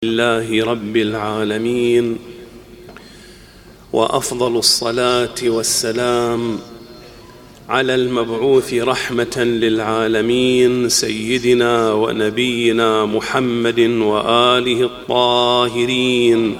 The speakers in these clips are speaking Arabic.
لله رب العالمين، وأفضل الصلاة والسلام على المبعوث رحمة للعالمين سيدنا ونبينا محمد وآله الطاهرين.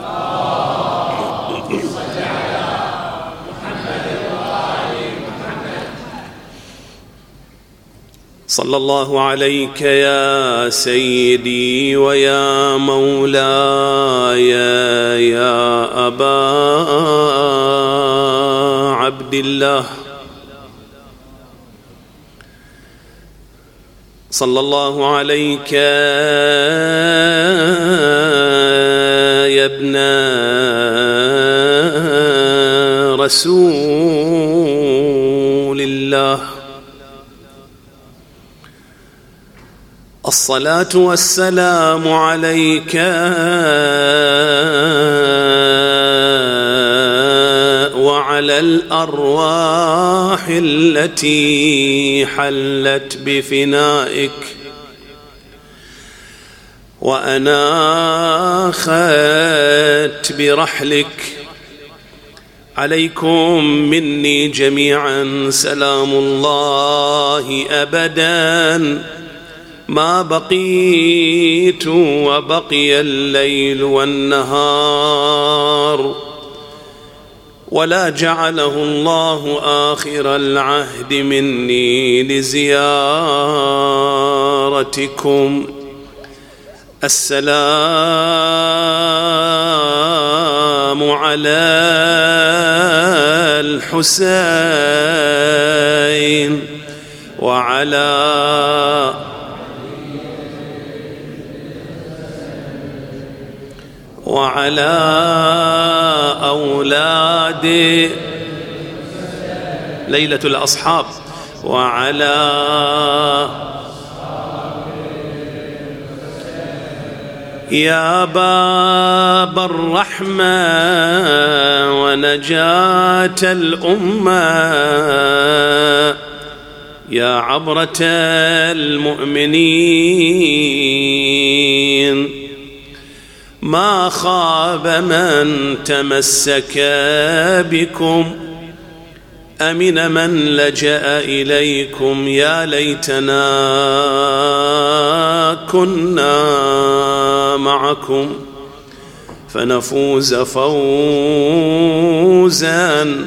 صلى الله عليك يا سيدي ويا مولاي يا أبا عبد الله، صلى الله عليك يا ابن رسول الله. الصلاة والسلام عليك وعلى الأرواح التي حلت بفنائك وأناخت برحلك. عليكم مني جميعا سلام الله أبدا ما بقيت وبقي الليل والنهار، ولا جعله الله آخر العهد مني لزيارتكم. السلام على الحسين وعلى أولاد ليلة الأصحاب وعلى يا باب الرحمة ونجاة الأمة، يا عبرة المؤمنين. ما خاب من تمسك بكم، أمن من لجأ إليكم. يا ليتنا كنا معكم فنفوز فوزا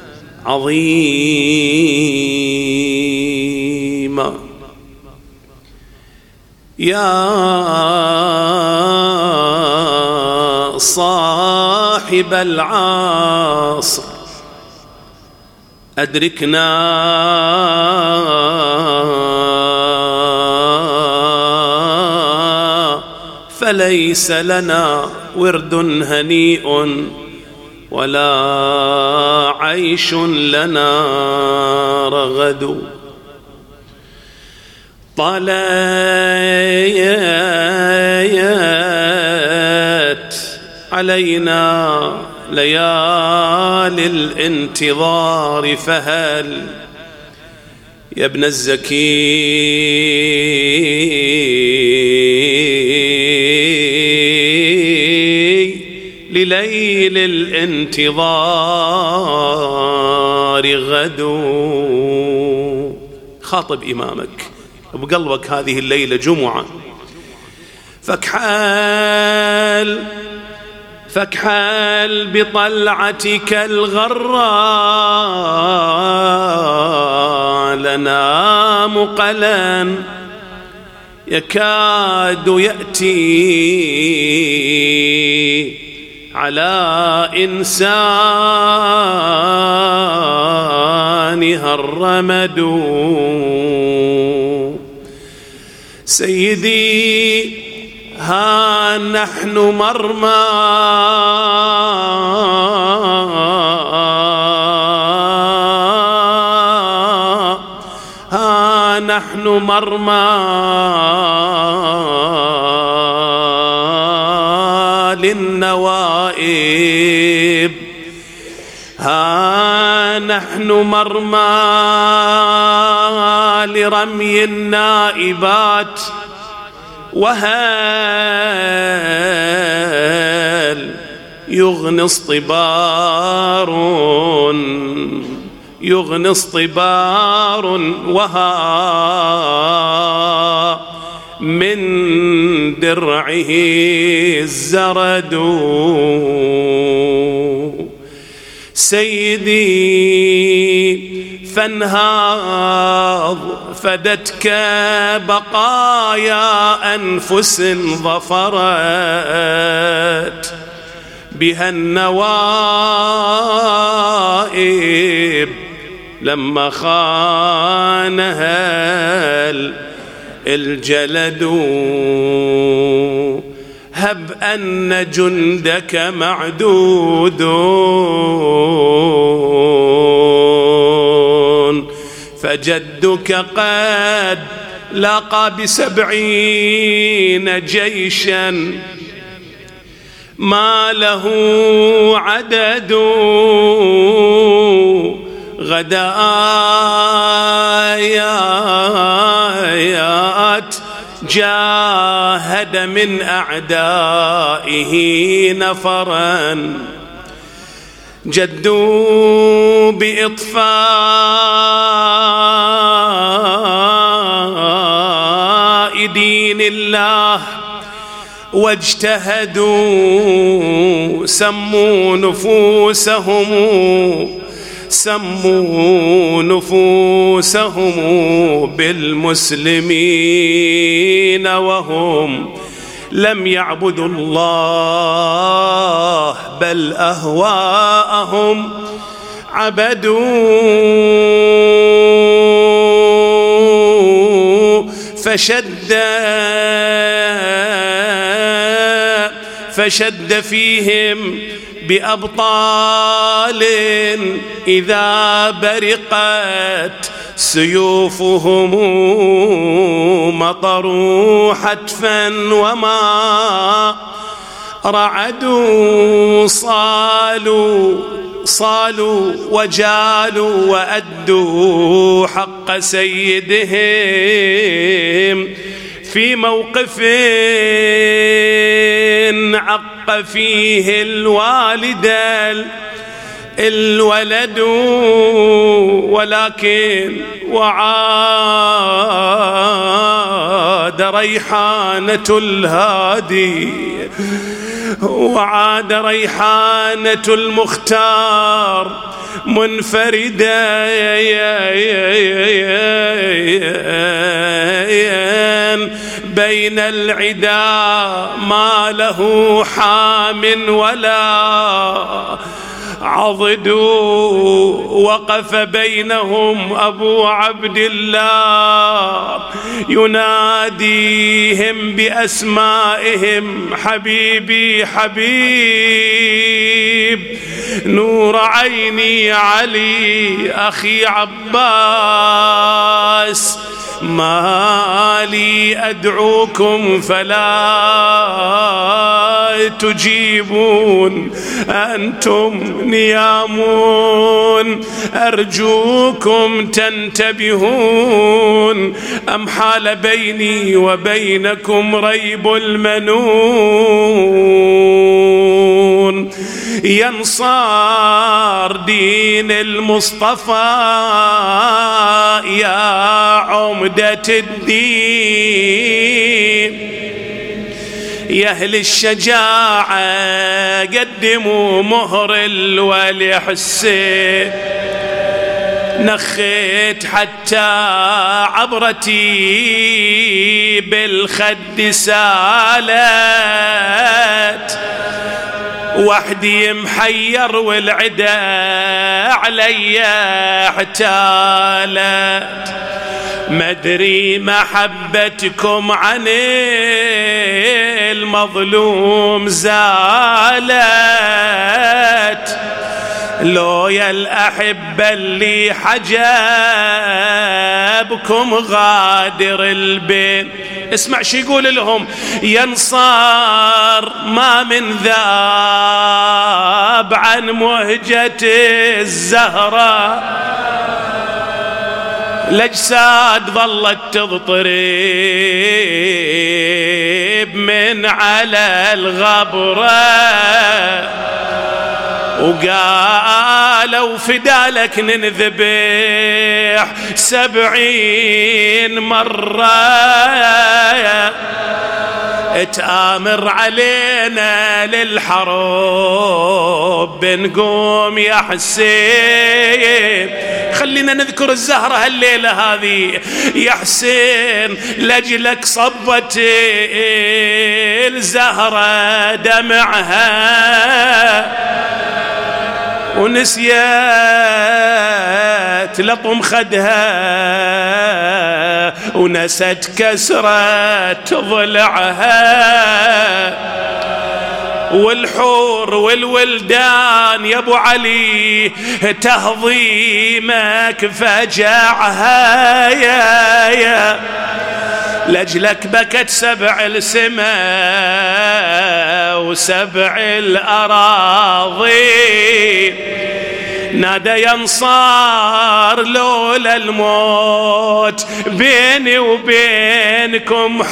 عظيما. يا صاحب العصر أدركنا فليس لنا ورد هنيء ولا عيش لنا رغد. طلعت علينا ليالي الانتظار، فهل يا ابن الزكي لليل الانتظار غدو. خاطب إمامك بقلبك هذه الليلة جمعة، فاكحل بطلعتك الغراء لنا مقلا يكاد يأتي على إنسانها الرمد. سيدي ها نحن مرمى للنوائب، ها نحن مرمى لرمي النائبات وهل يغني اصطبار وها من درعه الزرد. سيدي فانهاض فدتك بقايا أنفس ظفرت بها النوائب لما خانها الجلد. هب أن جندك معدود فجدك قد لاقى ب70 جيشا ما له عدد. غدا آيات جاهد من أعدائه نفرا جدوا بإطفاء دين الله واجتهدوا سموا نفوسهم بالمسلمين وهم لم يعبدوا الله بل أهواءهم عبدوا. فشد فيهم بأبطال إذا برقت سيوفهم مطروا حتفا وما رعدوا. صالوا وجالوا وأدوا حق سيدهم في موقف عق فيه الولد. ولكن وعاد ريحانة الهادي وعاد ريحانة المختار منفردة بين العدا ما له حام ولا عضد. وقف بينهم أبو عبد الله يناديهم بأسمائهم حبيبي حبيب نور عيني علي أخي عباس ما لي أدعوكم فلا تجيبون أنتم نيامون أرجوكم تنتبهون أم حال بيني وبينكم ريب المنون. ينصار دين المصطفى يا عمدة الدين يا أهل الشجاعة قدموا مهر الولي حسين. نخيت حتى عبرتي بالخد سالت وحدي محير والعدا علي احتالت. مدري محبتكم عن المظلوم زالت لو يا الأحبة اللي حجابكم غادر البين. اسمع شي يقول لهم ينصار ما من ذاب عن مهجة الزهرة الأجساد ظلت تضطرب من على الغبرة وقالوا فدالك ننذبح 70 مرة، تآمر علينا للحرب بنقوم يا حسين. خلينا نذكر الزهرة هالليلة هذه يا حسين، لجلك صبت الزهرة دمعها ونسيت لطم خدها ونست كسرت ضلعها، والحور والولدان يا ابو علي تهضيمك فجعها يا لجلك بكت 7 السماء و7 الأراضي، نادى يا انصار لولا الموت بيني وبينكم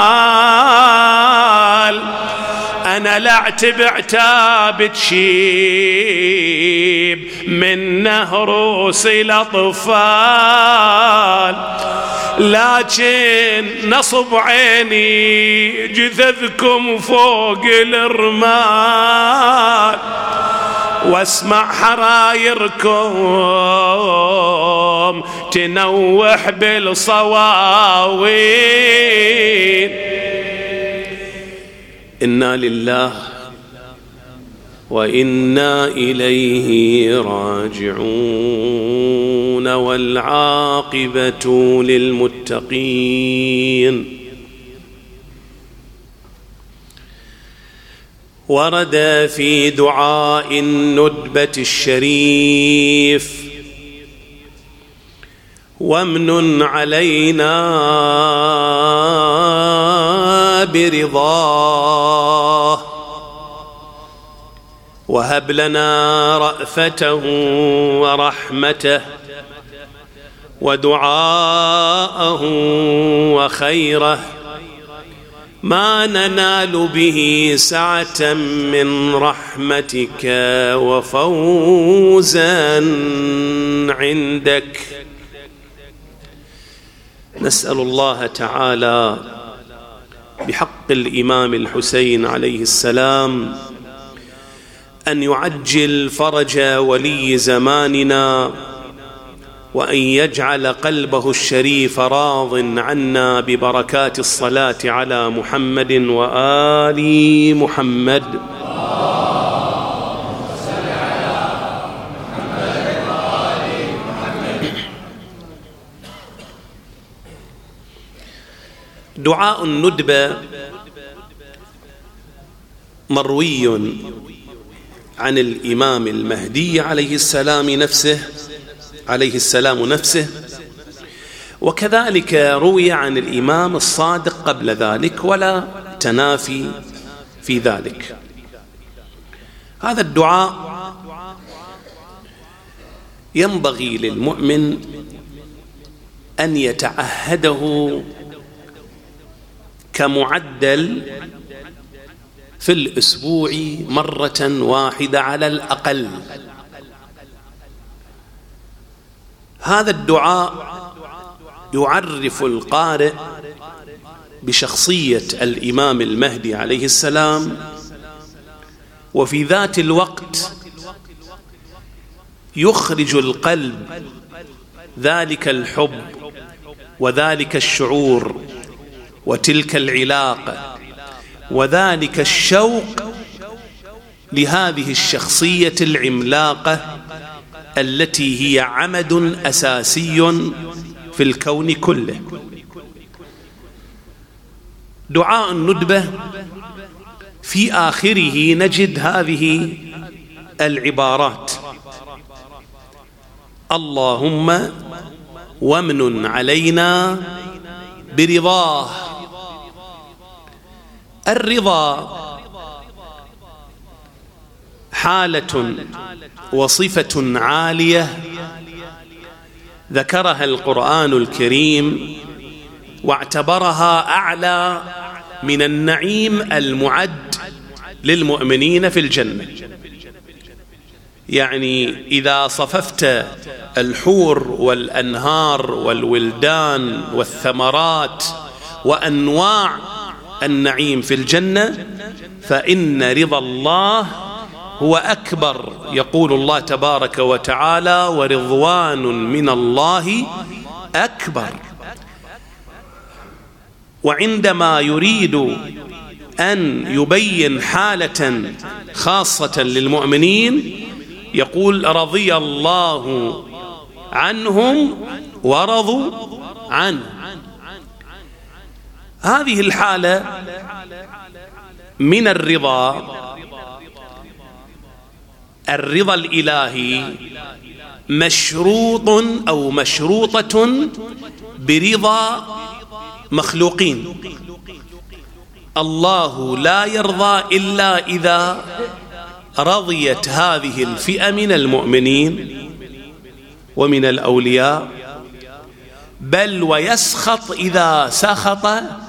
حال، أنا لا اعتب عتاب تشيب من نهروس الأطفال، لكن نصب عيني جثثكم فوق الرمال، واسمع حرايركم تنوح بالصواوين. إنا لله وإنا إليه راجعون، والعاقبة للمتقين. ورد في دعاء الندبة الشريف: وامنن علينا برضاه، وهب لنا رأفته ورحمته ودعاءه وخيره، ما ننال به سعة من رحمتك وفوزا عندك. نسأل الله تعالى بحق الإمام الحسين عليه السلام أن يعجل فرج ولي زماننا، وأن يجعل قلبه الشريف راض عنا ببركات الصلاة على محمد وآل محمد. دعاء الندبة مروي عن الإمام المهدي عليه السلام نفسه، وكذلك روي عن الإمام الصادق قبل ذلك، ولا تنافي في ذلك. هذا الدعاء ينبغي للمؤمن أن يتعهده كمعدل في الأسبوع مرة واحدة على الأقل. هذا الدعاء يعرف القارئ بشخصية الإمام المهدي عليه السلام، وفي ذات الوقت يخرج القلب ذلك الحب وذلك الشعور وتلك العلاقة وذلك الشوق لهذه الشخصية العملاقة التي هي عمد أساسي في الكون كله. دعاء الندبة في آخره نجد هذه العبارات: اللهم وامنن علينا برضاه. الرضا حالة وصفة عالية ذكرها القرآن الكريم واعتبرها أعلى من النعيم المعد للمؤمنين في الجنة. يعني إذا صففت الحور والأنهار والولدان والثمرات وأنواع النعيم في الجنة، فإن رضا الله هو أكبر. يقول الله تبارك وتعالى: ورضوان من الله أكبر. وعندما يريد أن يبين حالة خاصة للمؤمنين يقول: رضي الله عنهم ورضوا عنه. هذه الحالة من الرضا الإلهي مشروط أو مشروطة برضا مخلوقين. الله لا يرضى إلا إذا رضيت هذه الفئة من المؤمنين ومن الأولياء، بل ويسخط إذا سخط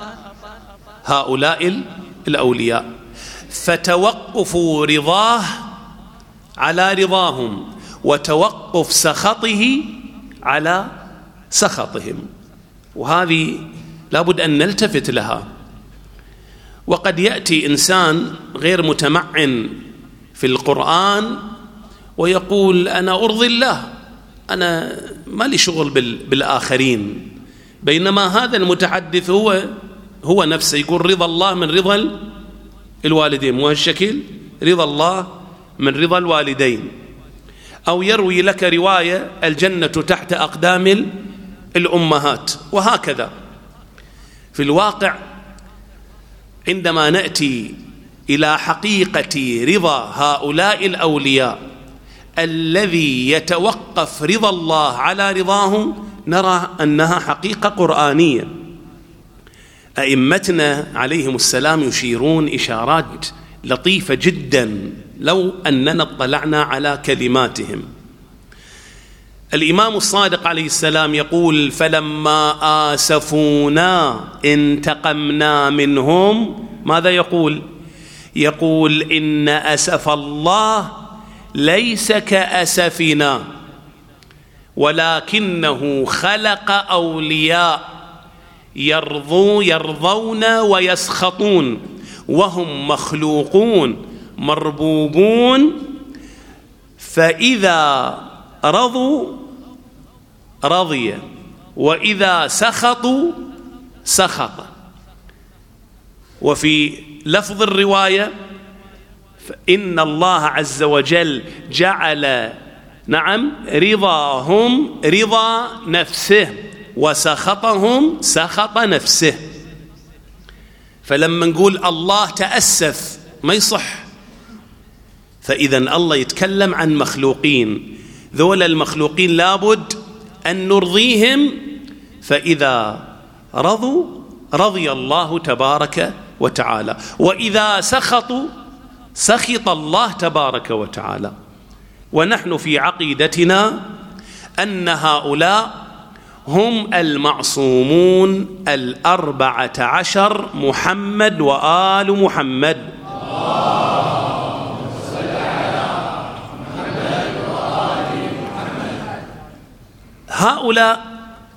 هؤلاء الأولياء. فتوقف رضاه على رضاهم وتوقف سخطه على سخطهم، وهذه لابد أن نلتفت لها. وقد يأتي إنسان غير متمعن في القرآن ويقول: أنا أرضي الله، أنا ما لي شغل بالآخرين، بينما هذا المتحدث هو نفسه يقول رضا الله من رضا الوالدين، مو هالشكل؟ رضا الله من رضا الوالدين. أو يروي لك رواية: الجنة تحت أقدام الأمهات، وهكذا. في الواقع عندما نأتي إلى حقيقة رضا هؤلاء الأولياء الذي يتوقف رضا الله على رضاهم، نرى أنها حقيقة قرآنية. أئمتنا عليهم السلام يشيرون إشارات لطيفة جدا لو أننا اطلعنا على كلماتهم. الإمام الصادق عليه السلام يقول: فلما آسفونا انتقمنا منهم. ماذا يقول؟ يقول: إن أسف الله ليس كأسفنا، ولكنه خلق أولياء يرضون ويسخطون، وهم مخلوقون مربوبون، فإذا رضوا رضي، وإذا سخطوا سخط. وفي لفظ الرواية: فإن الله عز وجل جعل رضاهم رضا نفسه وسخطهم سخط نفسه. فلما نقول الله تأسف ما يصح. فإذن الله يتكلم عن مخلوقين، ذول المخلوقين لابد أن نرضيهم، فإذا رضوا رضي الله تبارك وتعالى، وإذا سخطوا سخط الله تبارك وتعالى. ونحن في عقيدتنا أن هؤلاء هم المعصومون 14 محمد وآل محمد. هؤلاء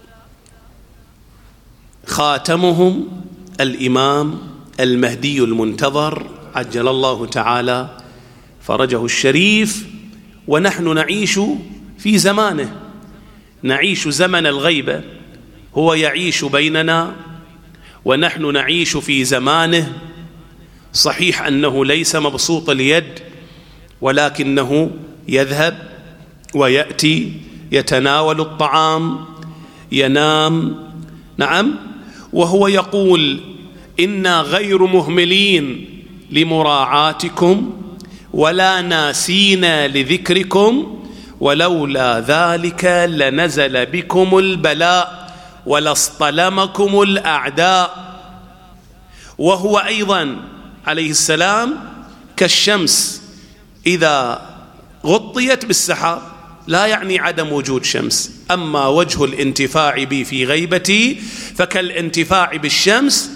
خاتمهم الإمام المهدي المنتظر عجل الله تعالى فرجه الشريف. ونحن نعيش في زمانه، نعيش زمن الغيبة، هو يعيش بيننا ونحن نعيش في زمانه. صحيح أنه ليس مبسوط اليد، ولكنه يذهب ويأتي، يتناول الطعام، ينام، وهو يقول: إنا غير مهملين لمراعاتكم ولا ناسين لذكركم، ولولا ذلك لنزل بكم البلاء ولاصطلمكم الأعداء. وهو أيضا عليه السلام كالشمس إذا غطيت بالسحاب، لا يعني عدم وجود شمس، أما وجه الانتفاع بي في غيبتي فكالانتفاع بالشمس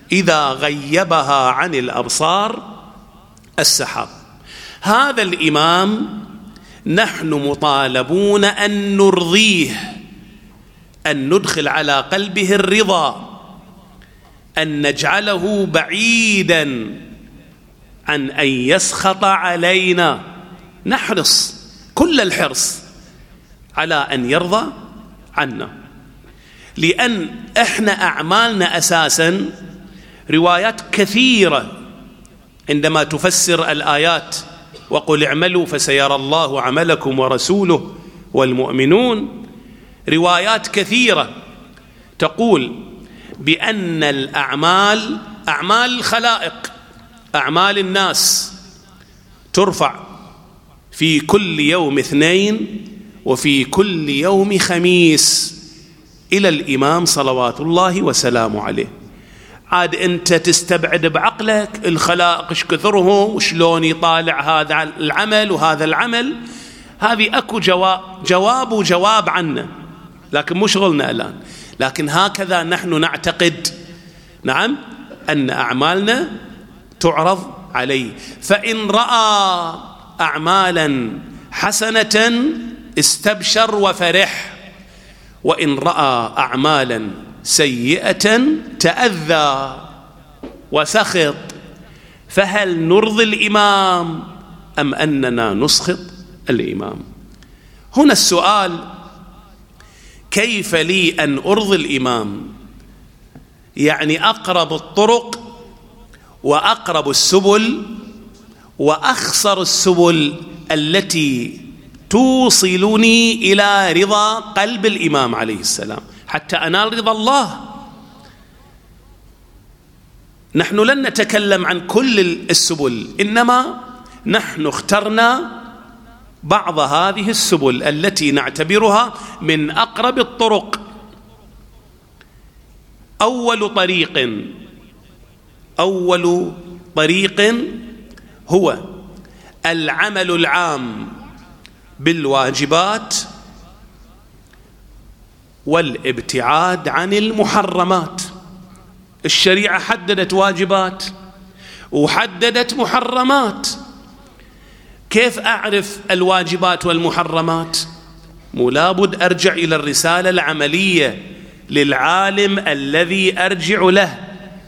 إذا غيبها عن الأبصار السحاب. هذا الإمام نحن مطالبون أن نرضيه، أن ندخل على قلبه الرضا، أن نجعله بعيدا عن أن يسخط علينا. نحرص كل الحرص على أن يرضى عنا، لأن إحنا أعمالنا أساسا روايات كثيرة عندما تفسر الآيات وقل اعملوا فسيرى الله عملكم ورسوله والمؤمنون، روايات كثيرة تقول بأن الأعمال، أعمال الخلائق، أعمال الناس، ترفع في كل يوم اثنين وفي كل يوم خميس إلى الإمام صلوات الله وسلامه عليه. عاد أنت تستبعد بعقلك الخلائق إيش كثرهم وشلون يطالع هذا العمل وهذا العمل، هذه أكو جواب عنه، لكن مو شغلنا الآن. لكن هكذا نحن نعتقد، نعم، أن أعمالنا تعرض عليه. فإن رأى أعمالا حسنة استبشر وفرح، وإن رأى أعمالا سيئة تأذى وسخط. فهل نرضي الإمام أم أننا نسخط الإمام؟ هنا السؤال: كيف لي أن أرضي الإمام؟ يعني أقرب الطرق وأقرب السبل وأخسر السبل التي توصلني إلى رضا قلب الإمام عليه السلام حتى أنال رضا الله. نحن لن نتكلم عن كل السبل، إنما نحن اخترنا بعض هذه السبل التي نعتبرها من أقرب الطرق. أول طريق هو العمل العام بالواجبات والابتعاد عن المحرمات. الشريعة حددت واجبات وحددت محرمات. كيف أعرف الواجبات والمحرمات؟ مو لابد أرجع إلى الرسالة العملية للعالم الذي أرجع له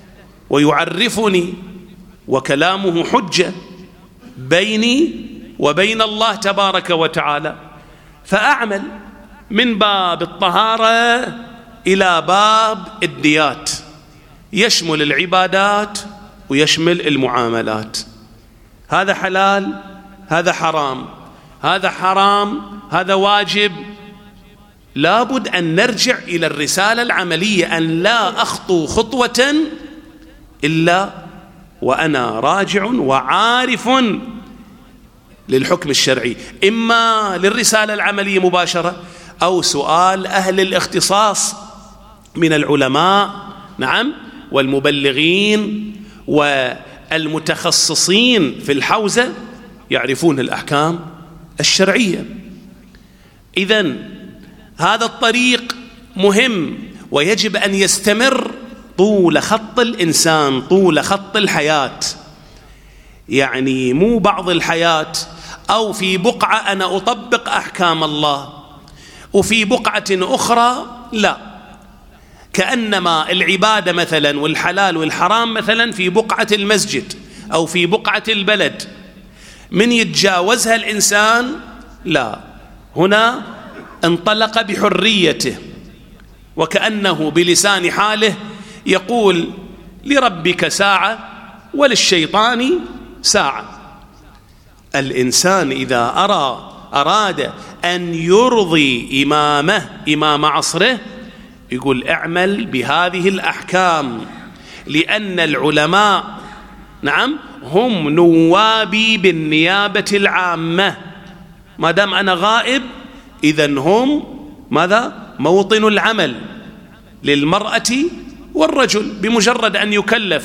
ويعرفني، وكلامه حجة بيني وبين الله تبارك وتعالى. فأعمل من باب الطهارة إلى باب الديات، يشمل العبادات ويشمل المعاملات. هذا حلال، هذا حرام، هذا حرام، هذا واجب. لابد أن نرجع إلى الرسالة العملية، أن لا أخطو خطوة إلا وأنا راجع وعارف للحكم الشرعي، إما للرسالة العملية مباشرة أو سؤال أهل الاختصاص من العلماء، نعم، والمبلغين والمتخصصين في الحوزة يعرفون الأحكام الشرعية. إذن هذا الطريق مهم ويجب أن يستمر طول خط الإنسان، طول خط الحياة. يعني مو بعض الحياة أو في بقعة أنا أطبق أحكام الله وفي بقعة أخرى لا. كأنما العبادة مثلا والحلال والحرام مثلا في بقعة المسجد أو في بقعة البلد، من يتجاوزها الإنسان لا، هنا انطلق بحريته، وكأنه بلسان حاله يقول لربك ساعة وللشيطان ساعة. الإنسان إذا أراد أن يرضي إمام عصره يقول اعمل بهذه الأحكام، لأن العلماء، نعم، هم نوابي بالنيابة العامة. ما دام أنا غائب إذن هم ماذا؟ موطن العمل للمرأة والرجل بمجرد أن يكلف.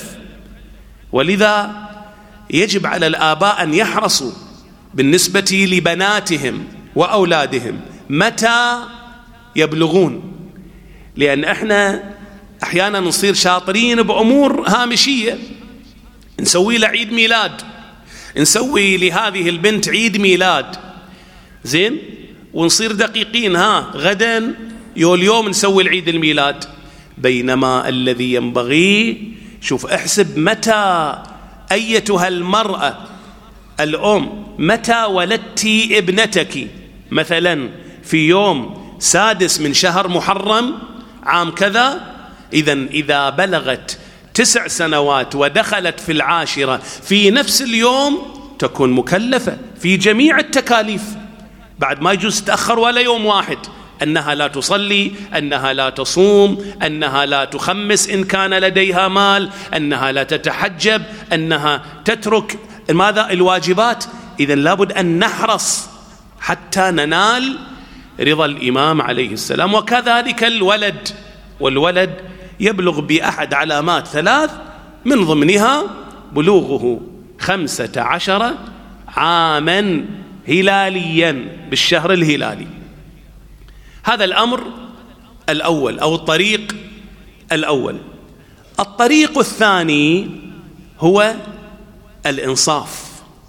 ولذا يجب على الآباء أن يحرصوا بالنسبة لبناتهم وأولادهم متى يبلغون، لأن احنا أحيانا نصير شاطرين بأمور هامشية، نسوي له عيد ميلاد، نسوي لهذه البنت عيد ميلاد، زين، ونصير دقيقين، غدا اليوم نسوي العيد الميلاد. بينما الذي ينبغي، شوف احسب متى أيتها المرأة الأم، متى ولدتي ابنتك؟ مثلا في يوم 6 من شهر محرم عام كذا، إذا بلغت 9 سنوات ودخلت في 10 في نفس اليوم تكون مكلفة في جميع التكاليف، بعد ما يجوز تأخر ولا يوم واحد، أنها لا تصلي، أنها لا تصوم، أنها لا تخمس إن كان لديها مال، أنها لا تتحجب، أنها تترك ماذا؟ الواجبات. إذن لابد أن نحرص حتى ننال رضا الإمام عليه السلام. وكذلك الولد، والولد يبلغ بأحد علامات 3 من ضمنها بلوغه 15 عاما هلاليا بالشهر الهلالي. هذا الأمر الأول أو الطريق الأول. الطريق الثاني هو الإنصاف.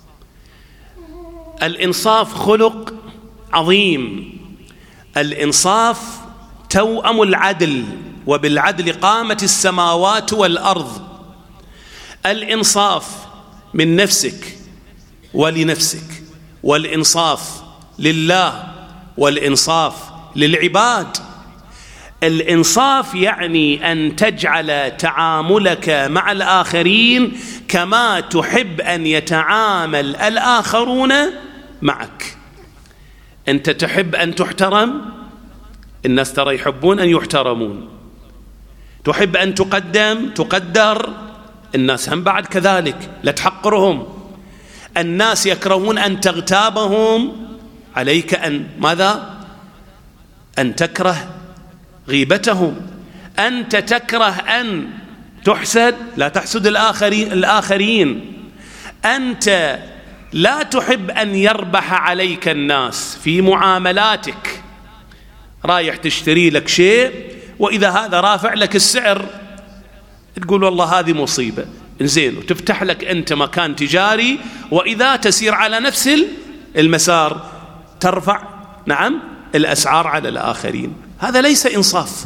الإنصاف خلق عظيم. الإنصاف توأم العدل، وبالعدل قامت السماوات والأرض. الإنصاف من نفسك ولنفسك، والإنصاف لله، والإنصاف للعباد. الإنصاف يعني أن تجعل تعاملك مع الآخرين كما تحب أن يتعامل الآخرون معك. أنت تحب أن تحترم، الناس ترى يحبون أن يحترمون. تحب أن تقدر، الناس هم بعد كذلك، لا تحقرهم. الناس يكرهون أن تغتابهم، عليك أن ماذا؟ أن تكره غيبتهم. أنت تكره أن تحسد، لا تحسد الآخرين. أنت لا تحب أن يربح عليك الناس في معاملاتك. رايح تشتري لك شيء، وإذا هذا رافع لك السعر تقول والله هذه مصيبة، زين، وتفتح لك أنت مكان تجاري، وإذا تسير على نفس المسار ترفع الأسعار على الآخرين. هذا ليس إنصاف.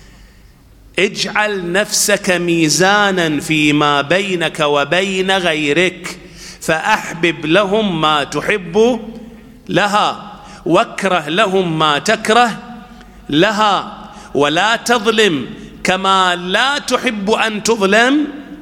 اجعل نفسك ميزانا فيما بينك وبين غيرك، فأحبب لهم ما تحب لها، واكره لهم ما تكره لها، ولا تظلم كما لا تحب أن تظلم،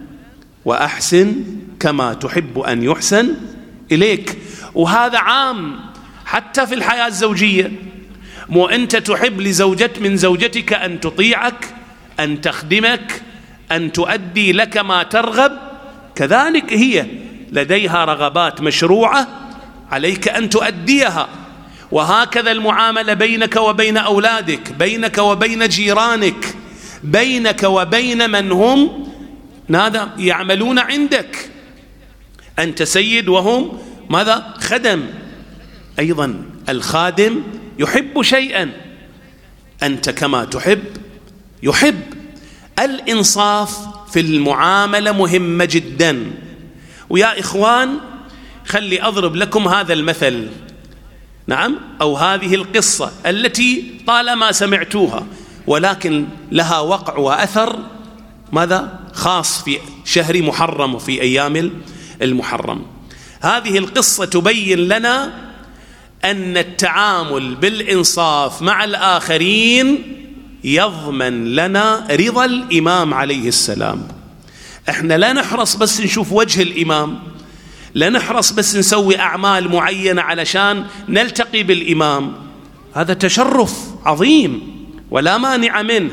وأحسن كما تحب أن يحسن إليك. وهذا عام حتى في الحياة الزوجية. مو أنت تحب من زوجتك أن تطيعك، أن تخدمك، أن تؤدي لك ما ترغب، كذلك هي لديها رغبات مشروعة عليك أن تؤديها. وهكذا المعاملة بينك وبين أولادك، بينك وبين جيرانك، بينك وبين من هم ماذا يعملون عندك. أنت سيد وهم ماذا؟ خدم. أيضا الخادم يحب شيئا، أنت كما تحب يحب. الإنصاف في المعاملة مهمة جدا. ويا إخوان، خلي أضرب لكم هذا المثل، أو هذه القصة التي طالما سمعتوها، ولكن لها وقع وأثر ماذا خاص في شهر محرم وفي أيام المحرم. هذه القصة تبين لنا أن التعامل بالإنصاف مع الآخرين يضمن لنا رضا الإمام عليه السلام. احنا لا نحرص بس نشوف وجه الإمام، لا نحرص بس نسوي أعمال معينة علشان نلتقي بالإمام، هذا تشرف عظيم ولا مانع منه،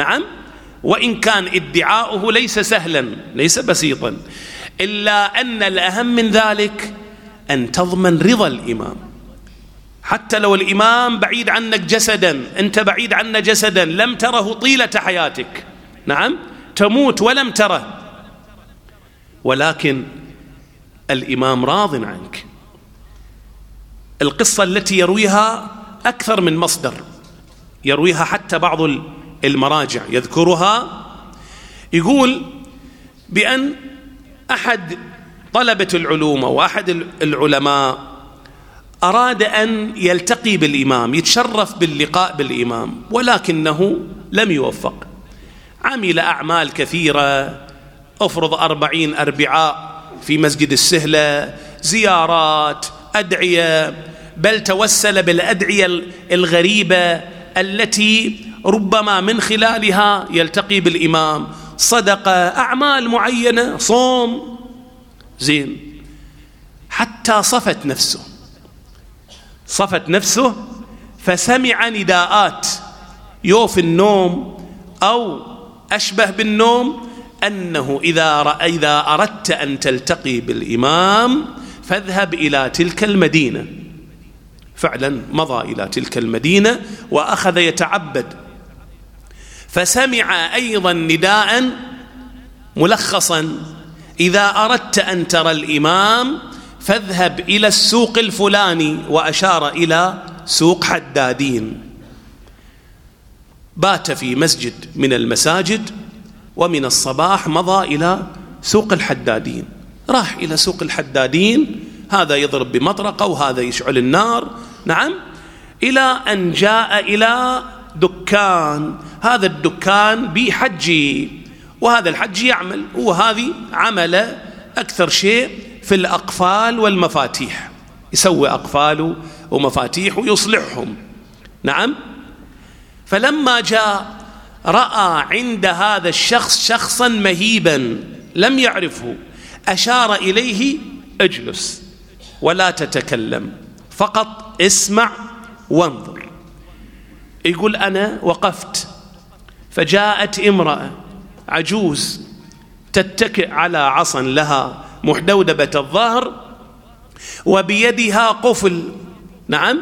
وإن كان ادعاؤه ليس سهلا، ليس بسيطا، إلا أن الأهم من ذلك أن تضمن رضا الإمام. حتى لو الإمام بعيد عنك جسدا، أنت بعيد عنه جسدا، لم تره طيلة حياتك، تموت ولم تره، ولكن الإمام راض عنك. القصة التي يرويها أكثر من مصدر، يرويها حتى بعض المراجع يذكرها يقول بأن أحد طلبة العلوم وأحد العلماء أراد أن يلتقي بالإمام، يتشرف باللقاء بالإمام، ولكنه لم يوفق. عمل أعمال كثيرة، أفرض 40 أربعاء في مسجد السهلة، زيارات، أدعية، بل توسل بالأدعية الغريبة التي ربما من خلالها يلتقي بالإمام، صدقة، أعمال معينة، صوم، زين، حتى صفت نفسه فسمع نداءات يوفي النوم أو أشبه بالنوم، أنه إذا أردت أن تلتقي بالإمام فاذهب إلى تلك المدينة. فعلا مضى إلى تلك المدينة وأخذ يتعبد، فسمع أيضا نداء ملخصا: إذا أردت أن ترى الإمام فاذهب إلى السوق الفلاني، وأشار إلى سوق حدادين. بات في مسجد من المساجد، ومن الصباح مضى إلى سوق الحدادين. راح إلى سوق الحدادين، هذا يضرب بمطرقة وهذا يشعل النار، نعم، إلى أن جاء إلى دكان. هذا الدكان بحجي، وهذا الحجي يعمل، وهذه عمل أكثر شيء في الأقفال والمفاتيح، يسوي أقفال ومفاتيح ويصلحهم، نعم. فلما جاء رأى عند هذا الشخص شخصا مهيبا لم يعرفه، أشار إليه: اجلس ولا تتكلم، فقط اسمع وانظر. يقول: أنا وقفت، فجاءت امرأة عجوز تتكئ على عصا لها محدودبة الظهر وبيدها قفل، نعم.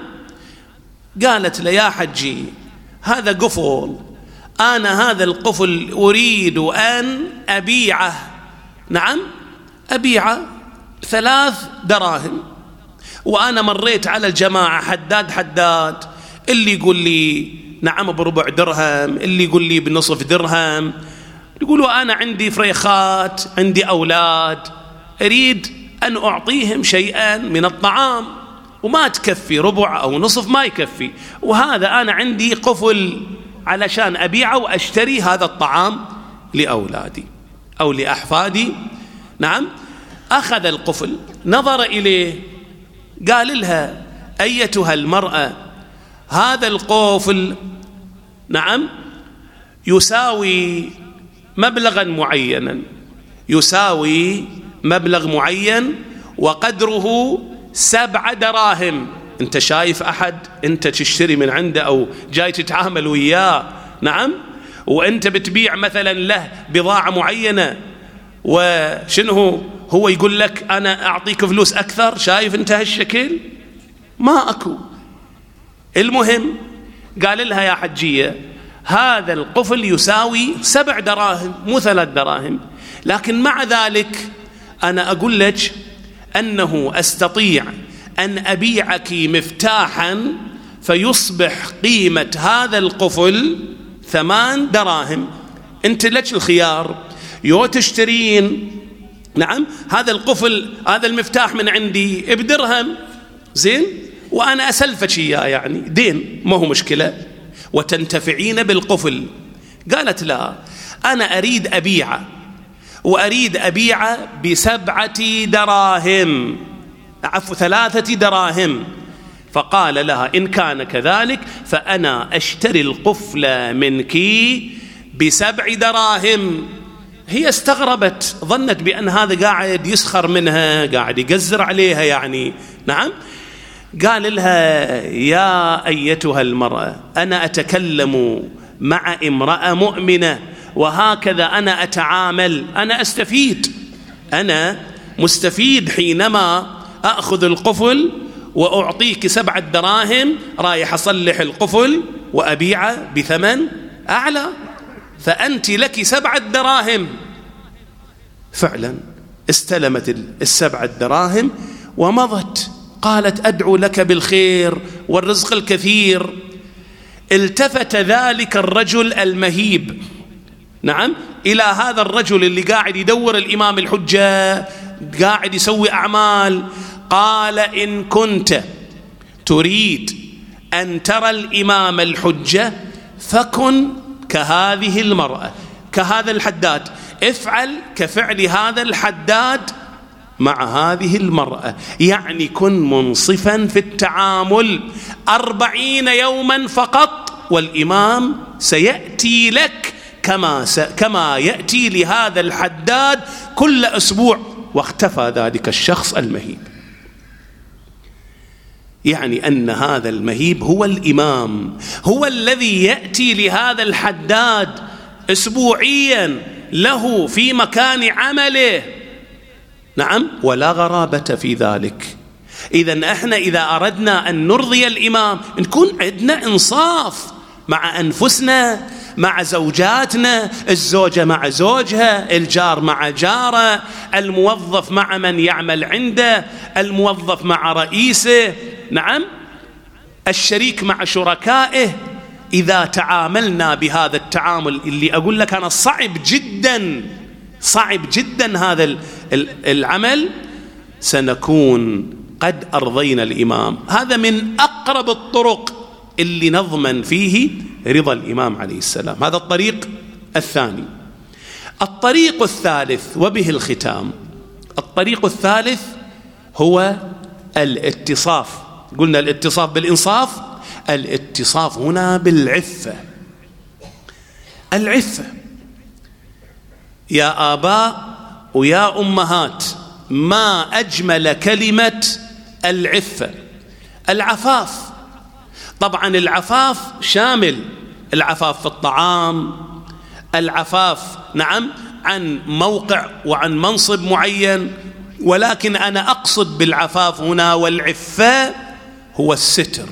قالت له: يا حجي، هذا قفل، أنا هذا القفل أريد أن أبيعه، نعم، أبيعه 3 دراهم، وأنا مريت على الجماعة حداد، اللي يقول لي نعم ب4 درهم، اللي يقول لي ب0.5 درهم، يقولوا أنا عندي فريخات، عندي أولاد، أريد أن أعطيهم شيئا من الطعام، وما تكفي 1/4 أو 1/2، ما يكفي، وهذا أنا عندي قفل علشان أبيعه وأشتري هذا الطعام لأولادي أو لأحفادي، نعم. أخذ القفل، نظر إليه، قال لها: أيتها المرأة، هذا القفل، نعم، يساوي مبلغا معينا، يساوي مبلغ معين وقدره 7 دراهم. أنت شايف أحد أنت تشتري من عنده أو جاي تتعامل وياه، نعم، وأنت بتبيع مثلا له بضاعة معينة، وشنه هو يقول لك أنا أعطيك فلوس أكثر؟ شايف أنت هالشكل؟ ما أكو. المهم قال لها: يا حجية، هذا القفل يساوي 7 دراهم مو 3 دراهم، لكن مع ذلك أنا أقول لك أنه أستطيع أن أبيعك مفتاحا فيصبح قيمة هذا القفل 8 دراهم. أنت لك الخيار، يو تشترين، نعم، هذا القفل، هذا المفتاح من عندي ب1 زين، وأنا أسلفك إياه، يعني دين، ما هو مشكلة، وتنتفعين بالقفل. قالت: لا، أنا أريد أبيعه، وأريد أبيعه ب7 دراهم، عفوا 3 دراهم. فقال لها: إن كان كذلك فأنا أشتري القفل منك ب7 دراهم. هي استغربت، ظنت بأن هذا قاعد يسخر منها، قاعد يقزر عليها يعني، نعم. قال لها: يا أيتها المرأة، أنا أتكلم مع امرأة مؤمنة، وهكذا أنا أتعامل، أنا أستفيد، أنا مستفيد حينما أخذ القفل وأعطيك 7 دراهم، رايح أصلح القفل وأبيعه بثمن أعلى، فأنت لك 7 دراهم. فعلا استلمت 7 دراهم ومضت. قالت: أدعو لك بالخير والرزق الكثير. التفت ذلك الرجل المهيب نعم، إلى هذا الرجل اللي قاعد يدور الإمام الحجة، قاعد يسوي أعمال. قال: إن كنت تريد أن ترى الإمام الحجة فكن كهذه المرأة، كهذا الحداد، افعل كفعل هذا الحداد مع هذه المرأة، يعني كن منصفا في التعامل 40 يوما فقط، والإمام سيأتي لك كما يأتي لهذا الحداد كل أسبوع. واختفى ذلك الشخص المهيب، يعني أن هذا المهيب هو الإمام، هو الذي يأتي لهذا الحداد أسبوعيا له في مكان عمله. نعم، ولا غرابة في ذلك. إذن احنا إذا أردنا أن نرضي الإمام نكون عندنا إنصاف مع أنفسنا، مع زوجاتنا، الزوجة مع زوجها، الجار مع جاره، الموظف مع من يعمل عنده، الموظف مع رئيسه، نعم، الشريك مع شركائه. إذا تعاملنا بهذا التعامل اللي أقول لك أنا صعب جدا هذا العمل، سنكون قد أرضينا الإمام. هذا من أقرب الطرق اللي نضمن فيه رضا الإمام عليه السلام. هذا الطريق الثاني. الطريق الثالث وبه الختام، الطريق الثالث هو الاتصاف. قلنا الاتصاف بالإنصاف، الاتصاف هنا بالعفة. العفة يا آباء ويا أمهات، ما أجمل كلمة العفة، العفاف. طبعا العفاف شامل العفاف في الطعام، العفاف نعم عن موقع وعن منصب معين، ولكن أنا أقصد بالعفاف هنا والعفة هو الستر،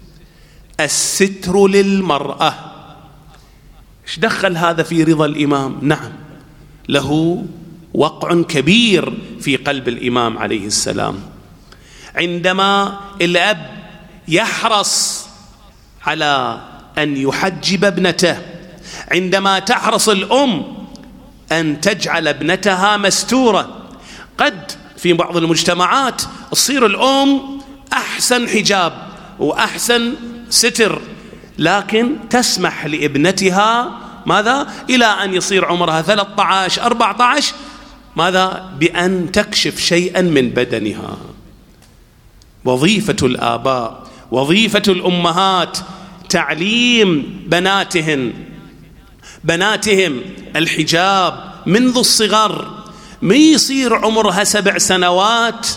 الستر للمرأة. إيش دخل هذا في رضا الإمام؟ نعم، له وقع كبير في قلب الإمام عليه السلام. عندما الأب يحرص على أن يحجب ابنته، عندما تحرص الأم أن تجعل ابنتها مستورة، قد في بعض المجتمعات تصير الأم أحسن حجاب وأحسن ستر، لكن تسمح لابنتها ماذا؟ إلى أن يصير عمرها 13 14 ماذا؟ بأن تكشف شيئا من بدنها. وظيفة الآباء، وظيفة الأمهات تعليم بناتهم الحجاب منذ الصغر، ما يصير عمرها 7 سنوات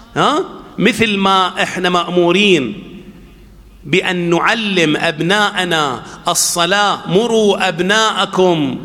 مثل ما احنا مأمورين بأن نعلم أبناءنا الصلاة. مروا أبناءكم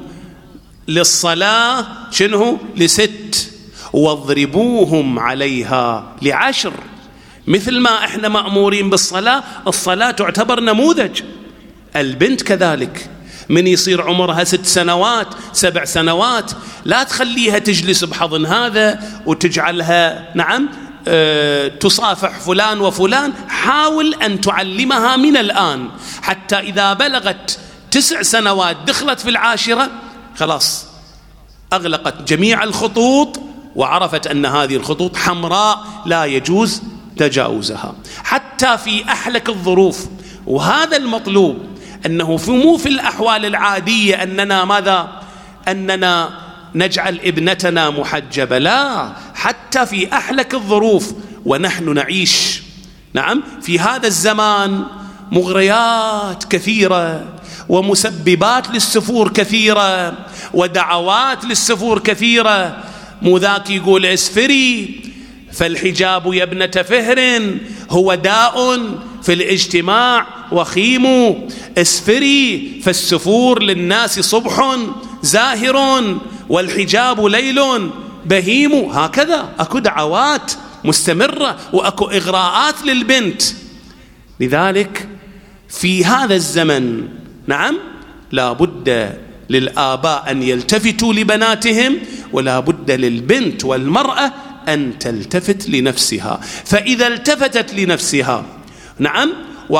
للصلاة شنو؟ ل6 واضربوهم عليها ل10. مثل ما احنا مأمورين بالصلاة، الصلاة تعتبر نموذج. البنت كذلك، من يصير عمرها 6 سنوات 7 سنوات لا تخليها تجلس بحضن هذا وتجعلها نعم تصافح فلان وفلان. حاول أن تعلمها من الآن، حتى إذا بلغت 9 سنوات دخلت في 10 خلاص أغلقت جميع الخطوط وعرفت أن هذه الخطوط حمراء لا يجوز تجاوزها، حتى في أحلك الظروف. وهذا المطلوب، أنه مو في الأحوال العادية أننا ماذا؟ أننا نجعل ابنتنا محجبة، لا، حتى في أحلك الظروف. ونحن نعيش نعم في هذا الزمان مغريات كثيرة، ومسببات للسفور كثيرة، ودعوات للسفور كثيرة. مو ذاك يقول اسفري فالحجاب يا ابنة فهر هو داء في الاجتماع وخيم، اسفري فالسفور للناس صبح زاهر والحجاب ليل بهيم. هكذا أكو دعوات مستمرة وأكو إغراءات للبنت. لذلك في هذا الزمن نعم لا بد للآباء أن يلتفتوا لبناتهم، ولا بد للبنت والمرأة أن تلتفت لنفسها. فإذا التفتت لنفسها نعم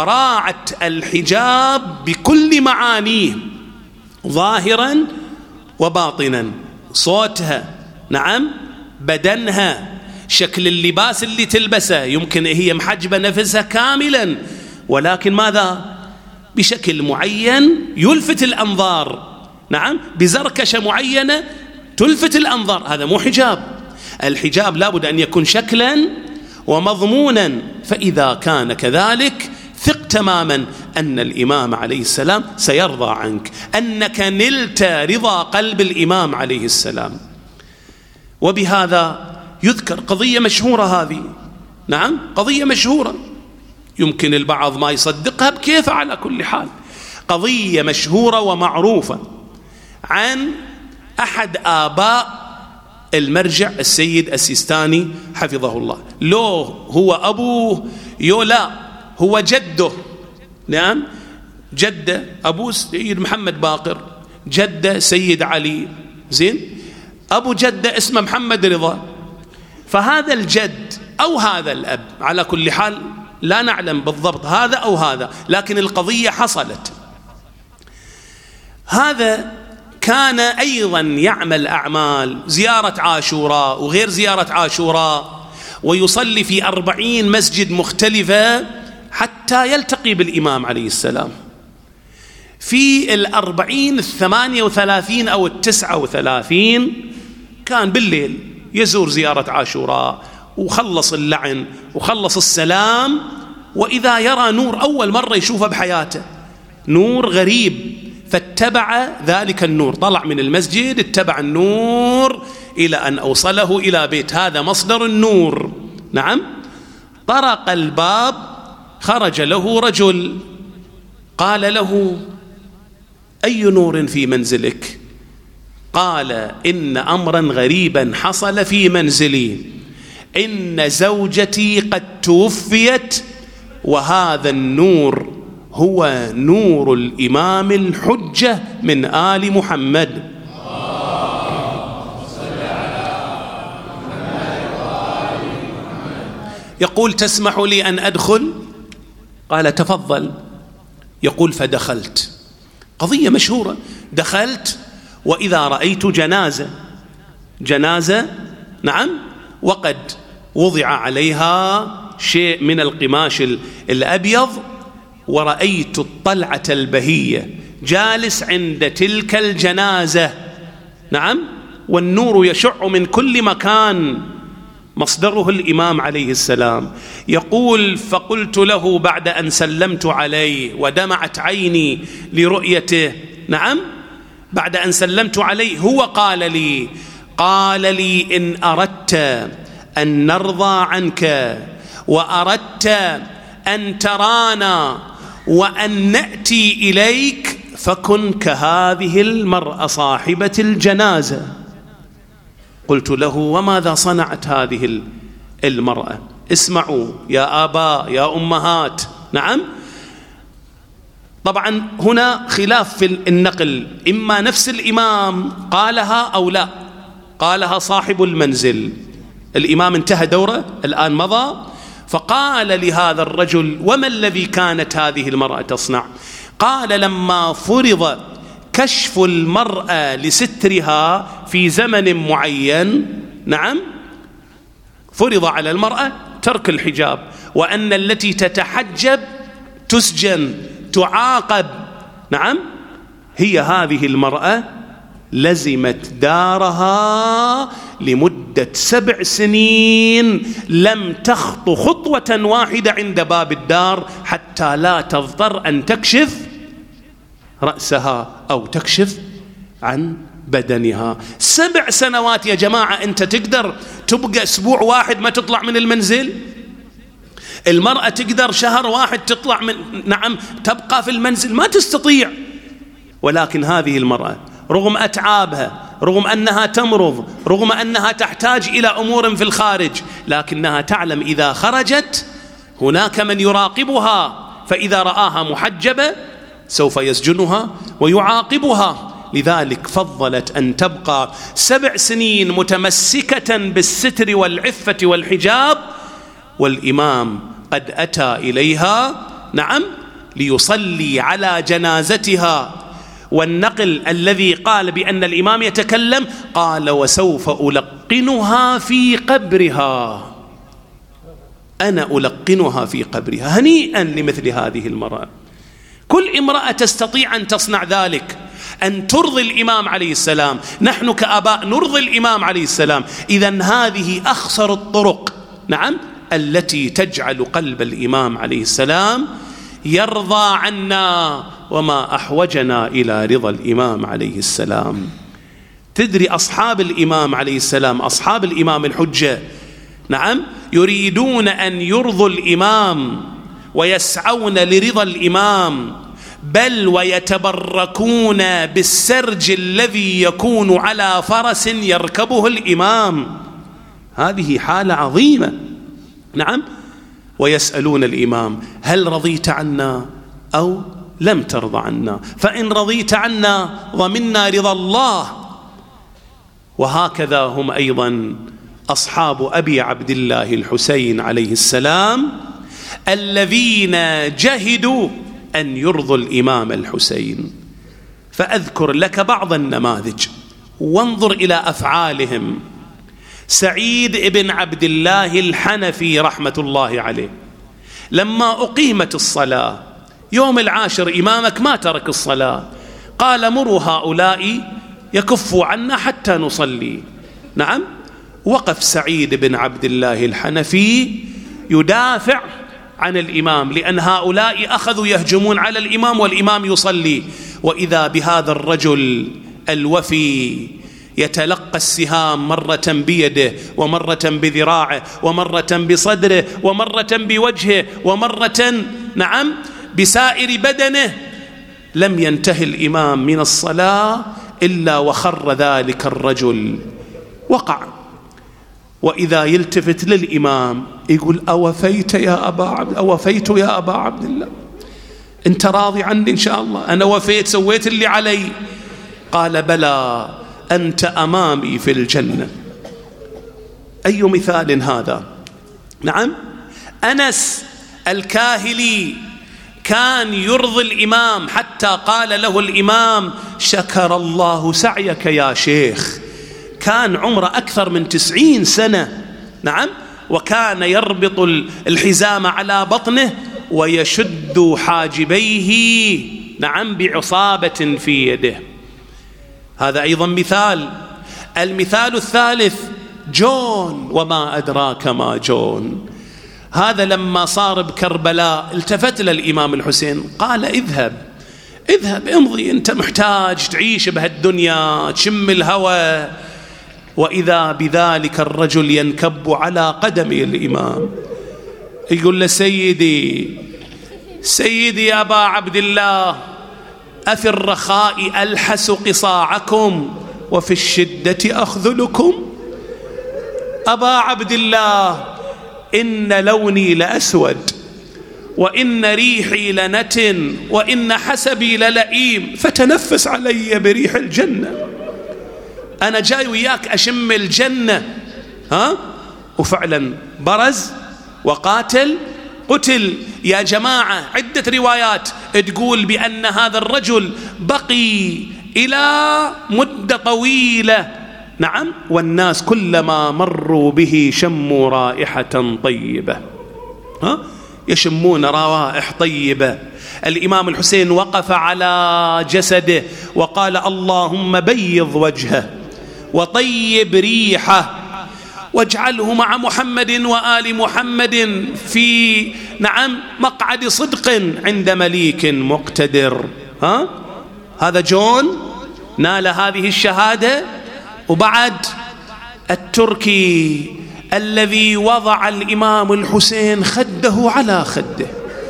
وراعت الحجاب بكل معانيه ظاهرا وباطنا، صوتها، نعم، بدنها، شكل اللباس اللي تلبسه، يمكن هي محجبة نفسها كاملا، ولكن ماذا؟ بشكل معين يلفت الأنظار، نعم، بزركشة معينة تلفت الأنظار، هذا مو حجاب. الحجاب لابد أن يكون شكلا ومضمونا، فإذا كان كذلك ثق تماما أن الإمام عليه السلام سيرضى عنك، أنك نلت رضا قلب الإمام عليه السلام. وبهذا يذكر قضية مشهورة هذه، نعم، قضية مشهورة يمكن البعض ما يصدقها بكيف، على كل حال قضية مشهورة ومعروفة عن أحد آباء المرجع السيد السيستاني حفظه الله. لو هو أبوه يو لا هو جده، نعم، جده أبو سيد محمد باقر، جده سيد علي، زين، أبو جده اسمه محمد رضا. فهذا الجد أو هذا الأب، على كل حال لا نعلم بالضبط هذا أو هذا، لكن القضية حصلت. هذا كان أيضا يعمل أعمال زيارة عاشوراء وغير زيارة عاشوراء، ويصلي في 40 مسجد مختلفة حتى يلتقي بالإمام عليه السلام. في 40 38 أو 39 كان بالليل يزور زيارة عاشوراء وخلص اللعن وخلص السلام، وإذا يرى نور أول مرة يشوفه بحياته، نور غريب، فاتبع ذلك النور، طلع من المسجد اتبع النور إلى أن أوصله إلى بيت، هذا مصدر النور، نعم. طرق الباب، خرج له رجل قال له: أي نور في منزلك؟ قال: إن أمرا غريبا حصل في منزلي، إن زوجتي قد توفيت، وهذا النور هو نور الإمام الحجة من آل محمد. يقول: تسمح لي أن أدخل؟ قال: تفضل. يقول: فدخلت، قضية مشهورة، دخلت وإذا رأيت جنازة، نعم، وقد وضع عليها شيء من القماش الأبيض، ورأيت الطلعة البهية، جالس عند تلك الجنازة، نعم، والنور يشع من كل مكان، مصدره الإمام عليه السلام. يقول: فقلت له بعد أن سلمت عليه ودمعت عيني لرؤيته، نعم، بعد أن سلمت عليه هو قال لي: إن أردت أن نرضى عنك وأردت أن ترانا وأن نأتي إليك فكن كهذه المرأة صاحبة الجنازة. قلت له: وماذا صنعت هذه المرأة؟ اسمعوا يا آباء يا أمهات، نعم. طبعا هنا خلاف في النقل، إما نفس الإمام قالها أو لا، قالها صاحب المنزل. الإمام انتهى دوره، الآن مضى، فقال لهذا الرجل: وما الذي كانت هذه المرأة تصنع؟ قال: لما فرض كشف المرأة لسترها في زمن معين، نعم، فرض على المرأة ترك الحجاب، وأن التي تتحجب تسجن تعاقب، نعم، هي هذه المرأة لزمت دارها لمدة 7 سنين، لم تخطو خطوة واحدة عند باب الدار حتى لا تضطر أن تكشف رأسها أو تكشف عن بدنها. 7 سنوات يا جماعة، أنت تقدر تبقى أسبوع واحد ما تطلع من المنزل؟ المرأة تقدر شهر واحد تطلع من، نعم، تبقى في المنزل؟ ما تستطيع. ولكن هذه المرأة رغم أتعابها، رغم أنها تمرض، رغم أنها تحتاج إلى أمور في الخارج، لكنها تعلم إذا خرجت هناك من يراقبها، فإذا رآها محجبة سوف يسجنها ويعاقبها. لذلك فضلت أن تبقى 7 سنين متمسكة بالستر والعفة والحجاب، والإمام قد أتى إليها، نعم، ليصلي على جنازتها، والنقل الذي قال بأن الإمام يتكلم، قال وسوف ألقنها في قبرها، أنا ألقنها في قبرها. هنيئا لمثل هذه المرأة. كل امرأة تستطيع أن تصنع ذلك، أن ترضي الإمام عليه السلام. نحن كآباء نرضي الإمام عليه السلام. إذن هذه أخسر الطرق، نعم، التي تجعل قلب الإمام عليه السلام يرضى عنا، وما أحوجنا إلى رضا الإمام عليه السلام. تدري أصحاب الإمام عليه السلام، أصحاب الإمام الحجة، نعم، يريدون أن يرضوا الإمام ويسعون لرضا الإمام، بل ويتبركون بالسرج الذي يكون على فرس يركبه الإمام. هذه حالة عظيمة، نعم. ويسألون الإمام هل رضيت عنا أو لم ترضى عنا؟ فإن رضيت عنا ضمنا رضا الله. وهكذا هم أيضا أصحاب أبي عبد الله الحسين عليه السلام، الذين جهدوا أن يرضوا الإمام الحسين. فأذكر لك بعض النماذج وانظر إلى أفعالهم. سعيد بن عبد الله الحنفي رحمة الله عليه، لما أقيمت الصلاة يوم العاشر إمامك ما ترك الصلاة، قال مروا هؤلاء يكفوا عنا حتى نصلي. نعم، وقف سعيد بن عبد الله الحنفي يدافع عن الإمام، لأن هؤلاء أخذوا يهجمون على الإمام والإمام يصلي. وإذا بهذا الرجل الوفي يتلقى السهام مرة بيده ومرة بذراعه ومرة بصدره ومرة بوجهه ومرة، نعم، بسائر بدنه. لم ينتهي الإمام من الصلاة إلا وخر ذلك الرجل، وقع. وإذا يلتفت للإمام يقول أوفيت يا أبا عبد الله، أنت راضي عني إن شاء الله؟ أنا وفيت، سويت اللي علي. قال بلى، أنت أمامي في الجنة. أي مثال هذا؟ نعم، أنس الكاهلي كان يرضي الإمام، حتى قال له الإمام شكر الله سعيك يا شيخ. كان عمره أكثر من 90 سنة، نعم، وكان يربط الحزام على بطنه ويشد حاجبيه، نعم، بعصابة في يده. هذا أيضا مثال. المثال الثالث جون، وما أدراك ما جون. هذا لما صار بكربلاء التفت للإمام الحسين قال اذهب امضي، أنت محتاج تعيش بهالدنيا تشم الهوى. وإذا بذلك الرجل ينكب على قدم الإمام يقول له سيدي يا أبا عبد الله، أفي الرخاء ألحس قصاعكم وفي الشدة أخذلكم؟ أبا عبد الله، إن لوني لأسود، وإن ريحي لنتن، وإن حسبي للئيم، فتنفس علي بريح الجنة. أنا جاي وياك أشم الجنة. وفعلا برز وقاتل، قتل. يا جماعة عدة روايات تقول بأن هذا الرجل بقي إلى مدة طويلة، نعم، والناس كلما مروا به شموا رائحة طيبة، يشمون روائح طيبة. الإمام الحسين وقف على جسده وقال اللهم بيض وجهه وطيب ريحه واجعله مع محمد وآل محمد في، نعم، مقعد صدق عند مليك مقتدر. هذا جون نال هذه الشهادة. وبعد التركي الذي وضع الإمام الحسين خده على خده،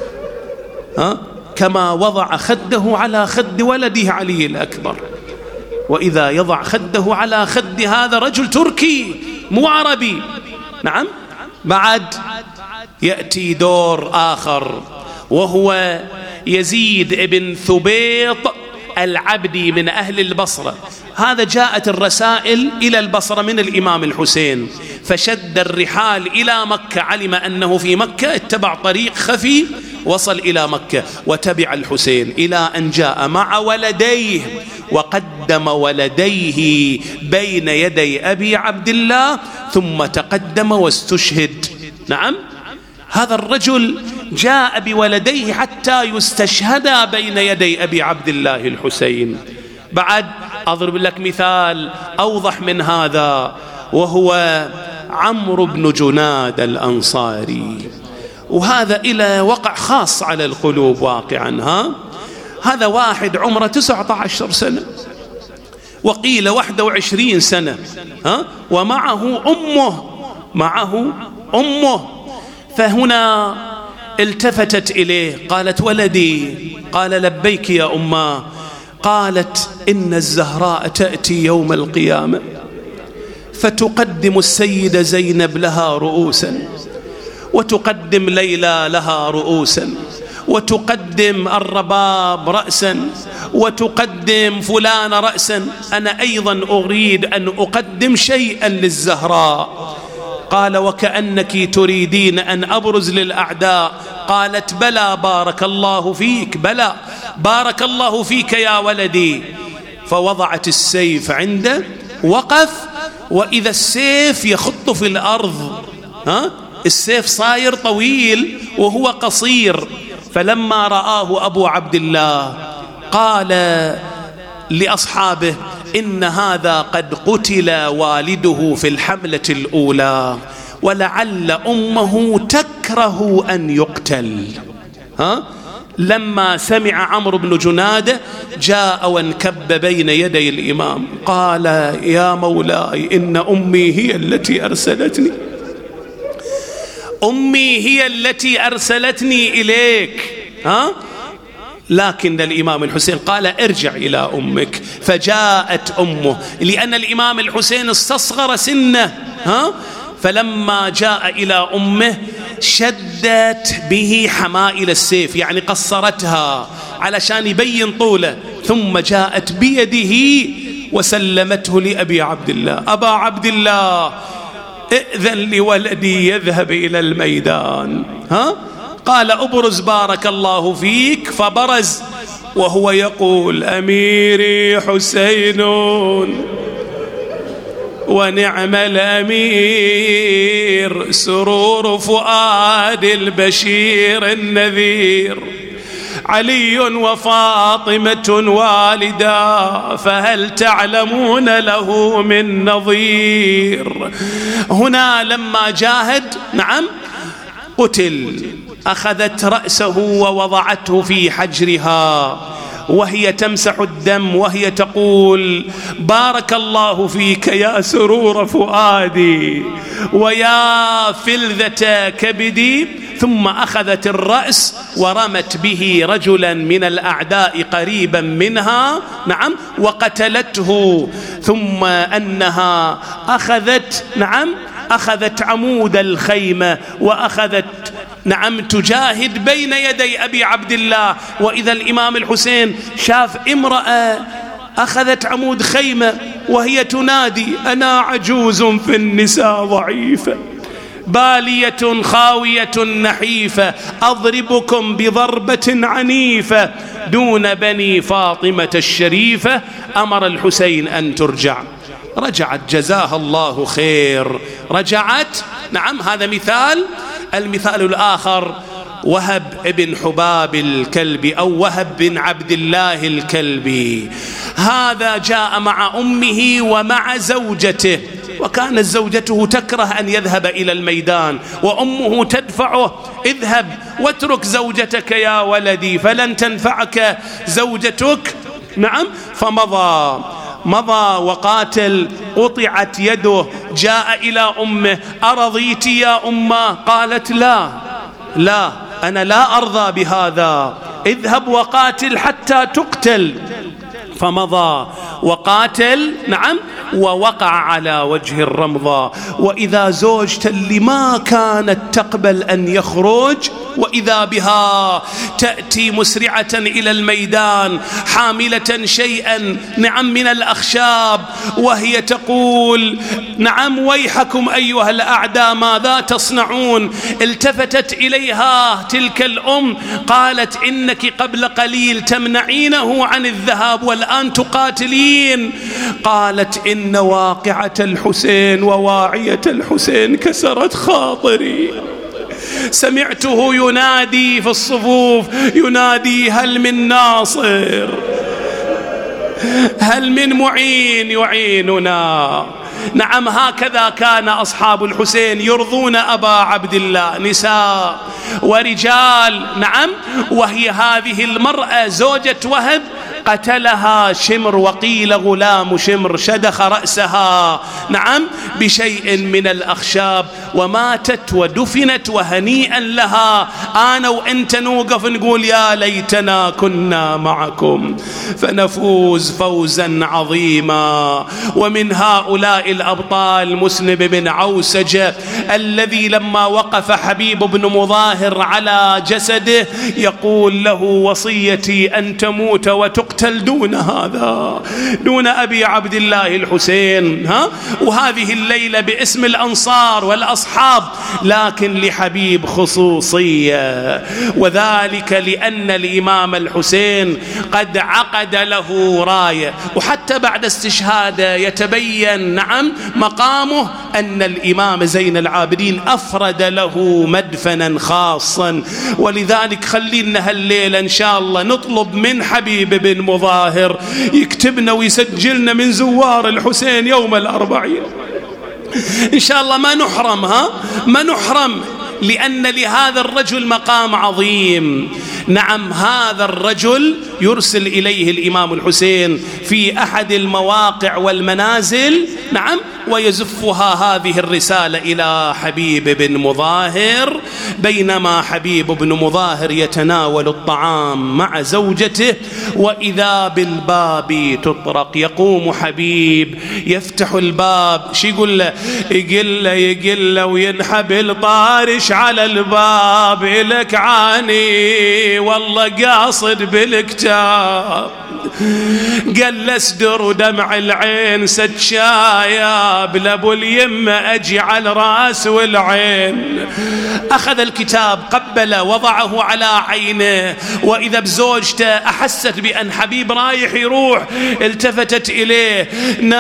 كما وضع خده على خد ولده علي الأكبر. وإذا يضع خده على خد هذا رجل تركي مو عربي، نعم. بعد يأتي دور آخر، وهو يزيد بن ثبيط العبدي من أهل البصرة. هذا جاءت الرسائل إلى البصرة من الإمام الحسين، فشد الرحال إلى مكة، علم أنه في مكة، اتبع طريق خفي وصل إلى مكة وتبع الحسين إلى أن جاء مع ولديه وقدم ولديه بين يدي أبي عبد الله ثم تقدم واستشهد. نعم، هذا الرجل جاء بولديه حتى يستشهدا بين يدي أبي عبد الله الحسين. بعد أضرب لك مثال أوضح من هذا، وهو عمرو بن جناد الأنصاري، وهذا إلى وقع خاص على القلوب واقعا. هذا واحد عمره 19 سنة وقيل 21 سنة، ومعه أمه. فهنا التفتت إليه قالت: ولدي. قال: لبيك يا أماه. قالت: إن الزهراء تأتي يوم القيامة فتقدم السيدة زينب لها رؤوسا، وتقدم ليلى لها رؤوسا، وتقدم الرباب رأسا، وتقدم فلان رأسا. أنا أيضا أريد أن أقدم شيئا للزهراء. قال: وكأنك تريدين أن أبرز للأعداء. قالت: بلى بارك الله فيك، بلى بارك الله فيك يا ولدي. فوضعت السيف عنده، وقف، وإذا السيف يخط في الأرض، السيف صاير طويل وهو قصير. فلما رآه أبو عبد الله قال لأصحابه: إن هذا قد قتل والده في الحملة الأولى، ولعل أمه تكره أن يقتل. لما سمع عمرو بن جنادة جاء وانكب بين يدي الإمام، قال: يا مولاي، إن أمي هي التي أرسلتني، أمي هي التي أرسلتني إليك. لكن الإمام الحسين قال: ارجع إلى أمك. فجاءت أمه، لأن الإمام الحسين استصغر سنه. فلما جاء إلى أمه شدت به حمائل السيف، يعني قصرتها علشان يبين طوله، ثم جاءت بيده وسلمته لأبي عبد الله: أبا عبد الله، ائذن لولدي يذهب إلى الميدان. قال: أبرز بارك الله فيك. فبرز وهو يقول: أميري حسين ونعم الأمير، سرور فؤاد البشير النذير، علي وفاطمة والدا، فهل تعلمون له من نظير. هنا لما جاهد، نعم، قتل. أخذت رأسه ووضعته في حجرها وهي تمسح الدم وهي تقول: بارك الله فيك يا سرور فؤادي ويا فلذة كبدي. ثم أخذت الرأس ورمت به رجلا من الأعداء قريبا منها، نعم، وقتلته. ثم أنها أخذت، نعم، أخذت عمود الخيمة وأخذت، نعم، تجاهد بين يدي أبي عبد الله. وإذا الإمام الحسين شاف امرأة أخذت عمود خيمة وهي تنادي: أنا عجوز في النساء ضعيفة، بالية خاوية نحيفة، أضربكم بضربة عنيفة دون بني فاطمة الشريفة. أمر الحسين أن ترجع. رجعت جزاها الله خير، رجعت. نعم، هذا مثال. المثال الآخر وهب بن حباب الكلبي أو وهب بن عبد الله الكلبي. هذا جاء مع أمه ومع زوجته، وكانت زوجته تكره أن يذهب إلى الميدان، وأمه تدفعه: اذهب واترك زوجتك يا ولدي فلن تنفعك زوجتك. نعم، فمضى وقاتل، قطعت يده. جاء إلى أمه: أرضيت يا أمه؟ قالت: لا، أنا لا أرضى بهذا، اذهب وقاتل حتى تقتل. فمضى وقاتل، نعم، ووقع على وجه الرمضة. وإذا زوجته اللي ما كانت تقبل أن يخرج، وإذا بها تأتي مسرعة إلى الميدان حاملة شيئا نعم من الأخشاب، وهي تقول نعم ويحكم أيها الأعداء ماذا تصنعون؟ التفتت إليها تلك الأم قالت إنك قبل قليل تمنعينه عن الذهاب والآن تقاتلين. قالت إن واقعة الحسين وواعية الحسين كسرت خاطري، سمعته ينادي في الصفوف ينادي هل من ناصر، هل من معين يعيننا. نعم هكذا كان أصحاب الحسين يرضون أبا عبد الله، نساء ورجال. نعم وهي هذه المرأة زوجة وهب قتلها شمر، وقيل غلام شمر شدخ رأسها نعم بشيء من الأخشاب وماتت ودفنت، وهنيئا لها. أنا وأنت نوقف نقول يا ليتنا كنا معكم فنفوز فوزا عظيما. ومن هؤلاء الأبطال مسلم بن عوسجة الذي لما وقف حبيب بن مظاهر على جسده يقول له وصيتي أن تموت وتقتل دون هذا، دون أبي عبد الله الحسين. وهذه الليلة باسم الأنصار والأصحاب، لكن لحبيب خصوصية، وذلك لأن الإمام الحسين قد عقد له راية، وحتى بعد استشهاده يتبين نعم مقامه أن الإمام زين العابدين أفرد له مدفنا خاصا. ولذلك خلينا هالليلة إن شاء الله نطلب من حبيب بن مظاهر يكتبنا ويسجلنا من زوار الحسين يوم الأربعين إن شاء الله، ما نحرم لأن لهذا الرجل مقام عظيم. نعم هذا الرجل يرسل إليه الإمام الحسين في أحد المواقع والمنازل نعم ويزفها هذه الرسالة إلى حبيب بن مظاهر، بينما حبيب بن مظاهر يتناول الطعام مع زوجته وإذا بالباب تطرق. يقوم حبيب يفتح الباب، شي يقول له؟ يقول له وينحب الطارش على الباب لك عاني والله قاصد بالكتاب. قال له اسدر ودمع العين ستشايب لابو اليمة اجي على الراس والعين. اخذ الكتاب قبله وضعه على عينه، واذا بزوجته احست بان حبيب رايح يروح التفتت اليه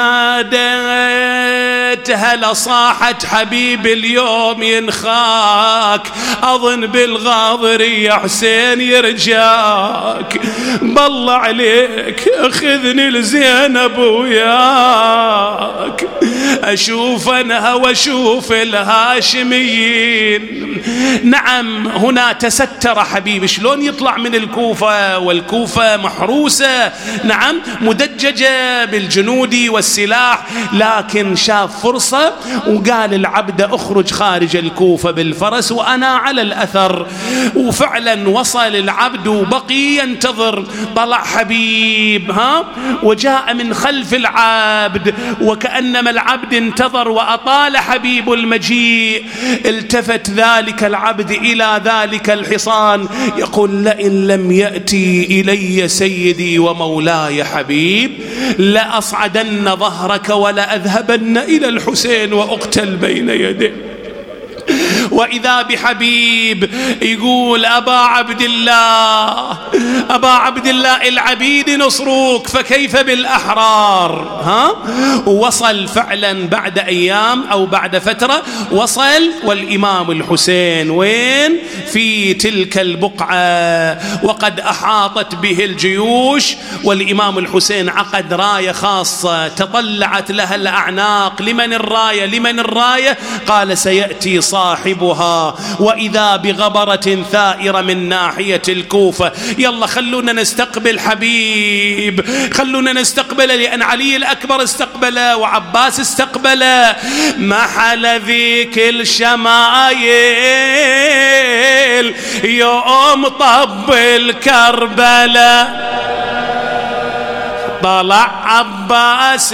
نادت هلا صاحت حبيب اليوم ينخاك، اظن بالغاضري يا حسين يرجاك، بالله عليك اخذني لزينب وياك اشوف انها واشوف الهاشميين. نعم هنا تستر حبيب، شلون يطلع من الكوفة والكوفة محروسة نعم مدججة بالجنود والسلاح، لكن شاف فرصة وقال العبد اخرج خارج الكوفة بالفرس وأنا على الأثر. وفعلا وصل العبد وبقي ينتظر. طلع حبيب وجاء من خلف العبد وكأنما العبد انتظر وأطال حبيب المجيء. التفت ذلك العبد إلى ذلك الحصان يقول لئن لم يأتي إلي سيدي ومولاي حبيب لأصعدن ظهرك ولأذهبن إلى الحسين وأقتل بين يديه. وإذا بحبيب يقول أبا عبد الله العبيد نصروك فكيف بالأحرار. وصل فعلا بعد أيام أو بعد فترة وصل، والإمام الحسين وين؟ في تلك البقعة وقد أحاطت به الجيوش. والإمام الحسين عقد راية خاصة تطلعت لها الأعناق. لمن الراية؟ قال سيأتي صاحبها، وإذا بغبرة ثائرة من ناحية الكوفة. يلا خلونا نستقبل حبيب، خلونا نستقبله، لأن علي الأكبر استقبله وعباس استقبله. محل ذيك الشمايل يوم طب الكربلاء طلع عباس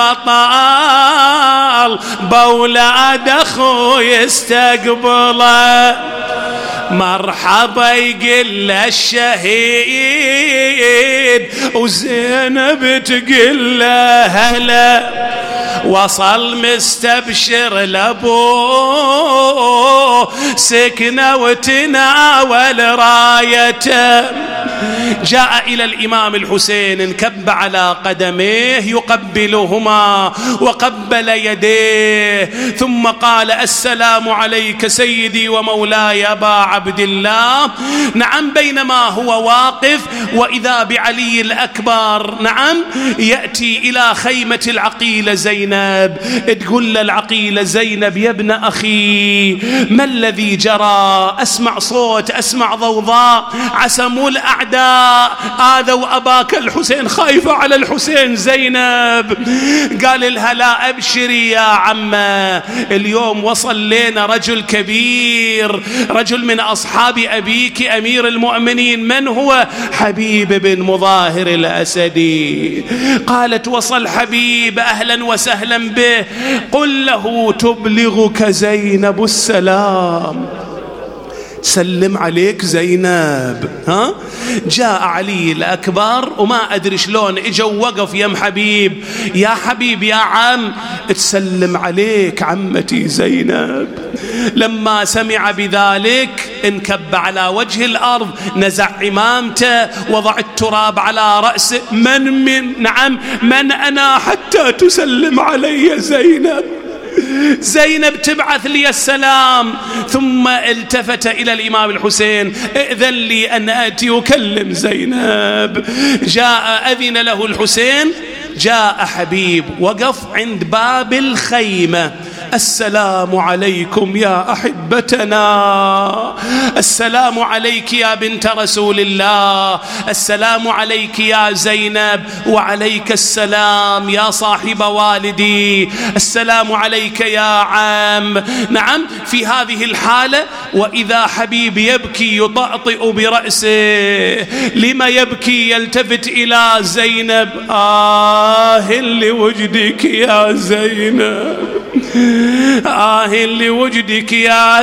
البطل بولاد اخو يستقبله مرحبا يقل الشهيد وزينب تقل هلا وصل مستبشر لابوه سكنه وتناول رايته جاء إلى الإمام الحسين انكب على قدميه يقبلهما وقبل يديه ثم قال السلام عليك سيدي ومولاي أبا عبد الله. نعم بينما هو واقف وإذا بعلي الأكبر نعم يأتي إلى خيمة العقيلة زينب تقول العقيلة زينب يا ابن أخي ما الذي جرى أسمع صوت أسمع ضوضاء عسموا الأعداء آذوا أباك الحسين خايفة على الحسين زينب. قال لها لا أبشري يا عمة اليوم وصل لنا رجل كبير رجل من أصحاب أبيك أمير المؤمنين من هو حبيب بن مظاهر الأسدي. قالت وصل حبيب أهلا وسهلا به قل له تبلغك زينب السلام سلم عليك زينب. ها جاء علي الأكبر وما أدري شلون اجا ووقف يم حبيب يا حبيب يا عم تسلم عليك عمتي زينب. لما سمع بذلك انكب على وجه الأرض نزع عمامته وضع التراب على رأسه من أنا حتى تسلم علي زينب. زينب تبعث لي السلام. ثم التفت إلى الإمام الحسين ائذن لي أن آتي أكلم زينب. جاء أذن له الحسين جاء حبيب وقف عند باب الخيمة السلام عليكم يا أحبتنا السلام عليك يا بنت رسول الله السلام عليك يا زينب وعليك السلام يا صاحب والدي السلام عليك يا عم. نعم في هذه الحالة وإذا حبيب يبكي يطأطئ برأسه لما يبكي يلتفت إلى زينب لوجدك يا زينب لوجدك يا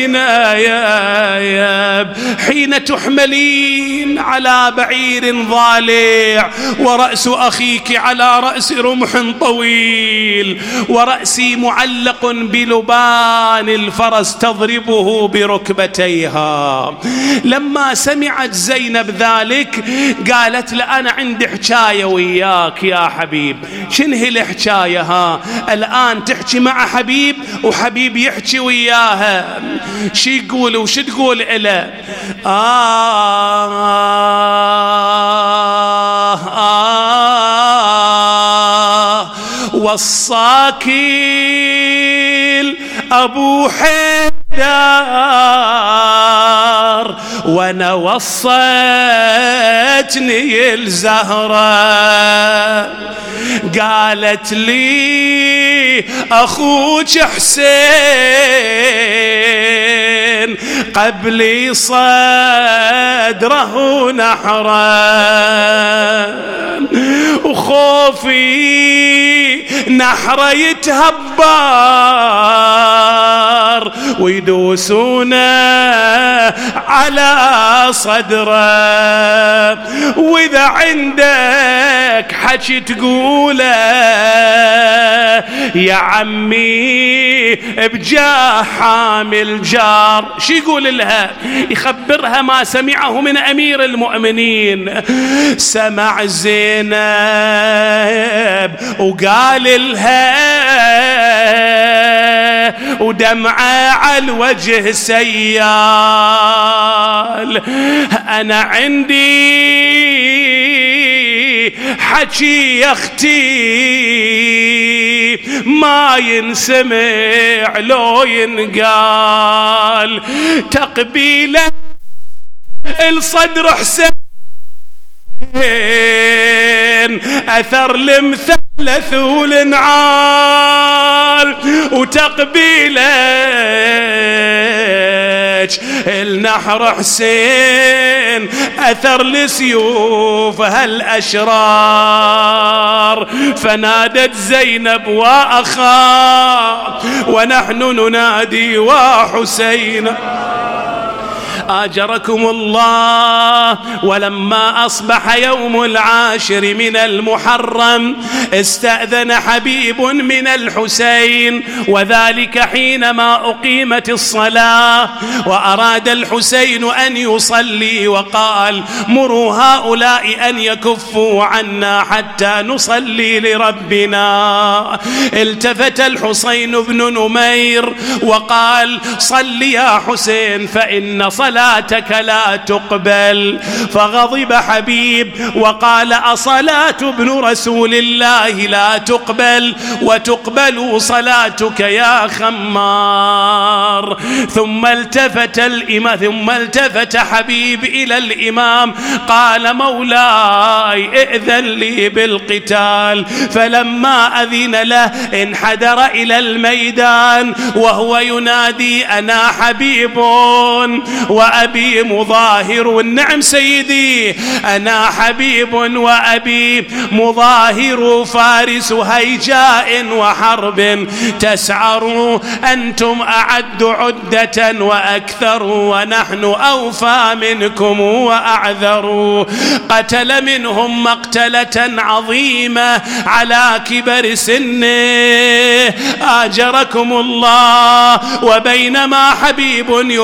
زينب حين تحملين على بعير ضالع ورأس أخيك على رأس رمح طويل ورأسي معلق بلبان الفرس تضربه بركبتيها. لما سمعت زينب ذلك قالت له أنا عندي حكاية وياك يا حبيب. شنو هي الحكاية؟ الآن تحكي مع حبيب وحبيب يحكي وياها. شي يقول وش تقول إله وصاكيل أبو حيدر وانا وصيتني الزهرة. قالت لي أخوك حسين قبلي صدره نحرا وخوفي نحره يتهبر ويدوسونه على صدره. وإذا عندك حكي تقوله يا عمي بجاه حامل جار. شو يقول لها؟ يخبرها ما سمعه من أمير المؤمنين. سمع زينب وقال لها ودمعه على الوجه سيال أنا عندي حكي يا اختي ما ينسمع لو ينقال. تقبيله الصدر حسين أثر المثلث والنعال وتقبيله النحر حسين أثر لسيوف هالأشرار. فنادت زينب وأخا ونحن ننادي وحسين آجركم الله. ولما أصبح يوم العاشر من المحرم استأذن حبيب من الحسين، وذلك حينما أقيمت الصلاة، وأراد الحسين أن يصلي وقال مروا هؤلاء أن يكفوا عنا حتى نصلي لربنا. التفت الحسين بن نمير وقال صل يا حسين فإن صلاتك لا تقبل. فغضب حبيب وقال أصلاة ابن رسول الله لا تقبل وتقبل صلاتك يا خمار. ثم التفت حبيب إلى الإمام قال مولاي ائذن لي بالقتال. فلما أذن له انحدر إلى الميدان وهو ينادي أنا حبيب وأبي مظاهر. نعم سيدي أنا حبيب وأبي مظاهر فارس هيجاء وحرب تسعر. أنتم أعد عدة وأكثر ونحن أوفى منكم وأعذر. قتل منهم مقتلة عظيمة على كبر سنه آجركم الله. وبينما حبيب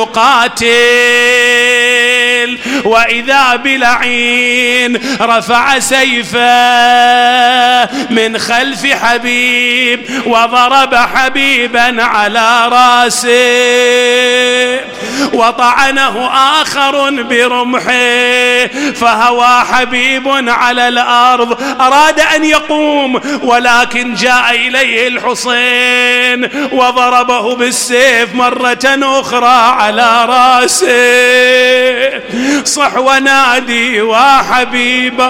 يقاتل وإذا بلعين رفع سيفه من خلف حبيب وضرب حبيبا على راسه وطعنه آخر برمحه فهوى حبيب على الأرض. أراد أن يقوم ولكن جاء إليه الحسين وضربه بالسيف مرة أخرى على راسه. صح ونادي وحبيب.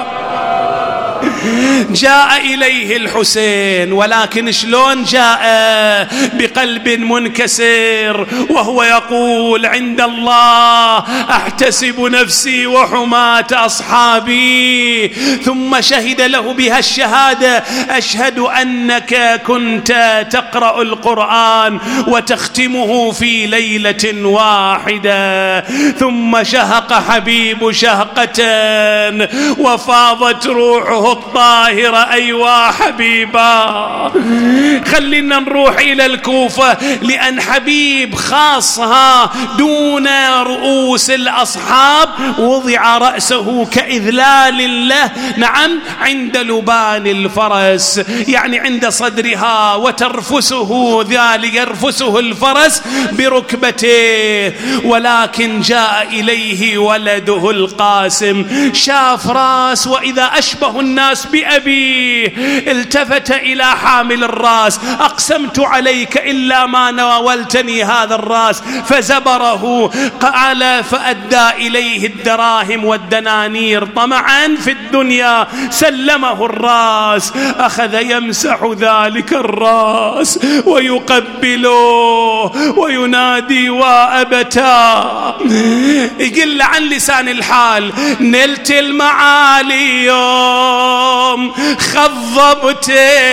جاء إليه الحسين ولكن شلون جاء؟ بقلب منكسر وهو يقول عند الله أحتسب نفسي وحماة أصحابي. ثم شهد له بها الشهادة أشهد أنك كنت تقرأ القرآن وتختمه في ليلة واحدة. ثم شهق حبيب شهقة وفاضت روحه الطاهرة. أيوا حبيبا خلينا نروح إلى الكوفة لأن حبيب خاصها دون رؤوس الأصحاب وضع رأسه كإذلال له. نعم عند لبان الفرس يعني عند صدرها وترفسه ذلك يرفسه الفرس بركبته. ولكن جاء إليه ولده القاسم شاف راس وإذا أشبه الناس بأبيه. التفت إلى حامل الراس أقسمت عليك إلا ما ناولتني هذا الراس فزبره. قال فأدى إليه الدراهم والدنانير طمعا في الدنيا سلمه الراس. أخذ يمسح ذلك الراس ويقبله وينادي وأبتا. يقل عن لسان الحال نلت المعالي يوم خضبت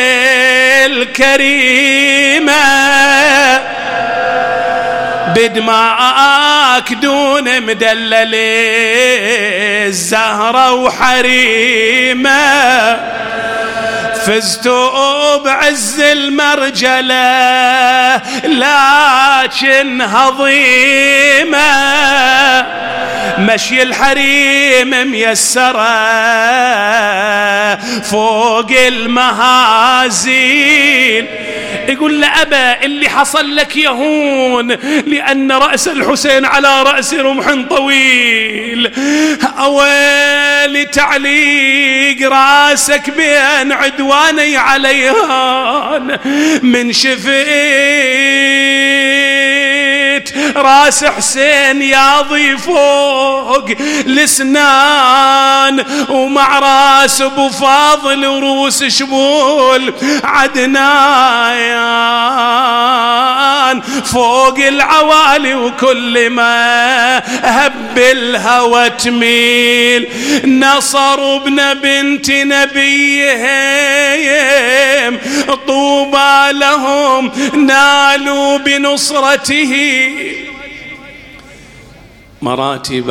الكريمة بدماءك دون مدلل الزهرة وحريمة. فزتوا بعز المرجلة لكن هضيمة. مشي الحريم ميسرة فوق المهازين. يقول له أبا اللي حصل لك يهون لأن رأس الحسين على رأس رمح طويل. أويل تعليق راسك بين عدواني عليها من شفيت راس حسين ياضي فوق الاسنان، ومع راس ابو فاضل وروس شمول عدنان فوق العوالي، وكل ما هب الهوى تميل. نصر ابن بنت نبيهم طوبى لهم نالوا بنصرته مراتب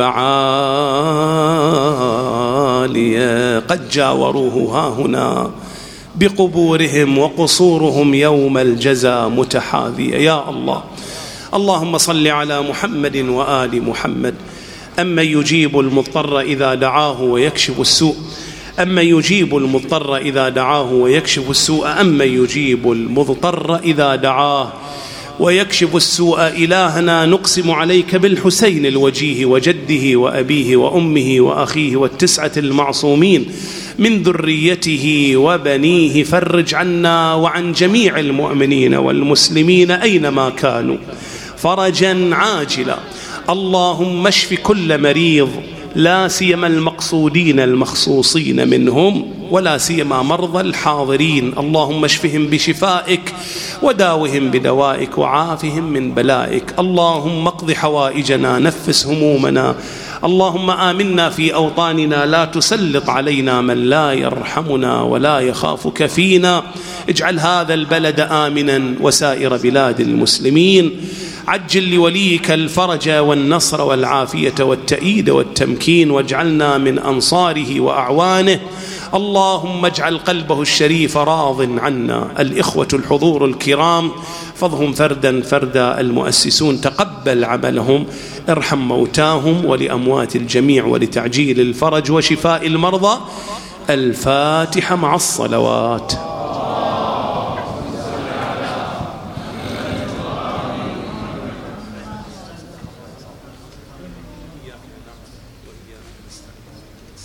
عالية، قد جاوروه هاهنا بقبورهم وقصورهم يوم الجزاء متحاذية. يا الله، اللهم صل على محمد وآل محمد. أما يجيب المضطر إذا دعاه ويكشف السوء، أما يجيب المضطر إذا دعاه ويكشف السوء، أما يجيب المضطر إذا دعاه ويكشف السوء. إلهنا نقسم عليك بالحسين الوجيه وجده وأبيه وأمه وأخيه والتسعة المعصومين من ذريته وبنيه، فرج عنا وعن جميع المؤمنين والمسلمين أينما كانوا فرجا عاجلا. اللهم اشف كل مريض، لا سيما المقصودين المخصوصين منهم، ولا سيما مرضى الحاضرين. اللهم اشفهم بشفائك وداوهم بدوائك وعافهم من بلائك. اللهم اقض حوائجنا، نفس همومنا. اللهم آمنا في أوطاننا، لا تسلط علينا من لا يرحمنا ولا يخافك فينا. اجعل هذا البلد آمنا وسائر بلاد المسلمين. عجل لوليك الفرج والنصر والعافية والتأييد والتمكين، واجعلنا من أنصاره وأعوانه. اللهم اجعل قلبه الشريف راض عنا. الإخوة الحضور الكرام فضهم فردا فردا، المؤسسون تقبل عملهم، ارحم موتاهم ولأموات الجميع ولتعجيل الفرج وشفاء المرضى. الفاتحة مع الصلوات.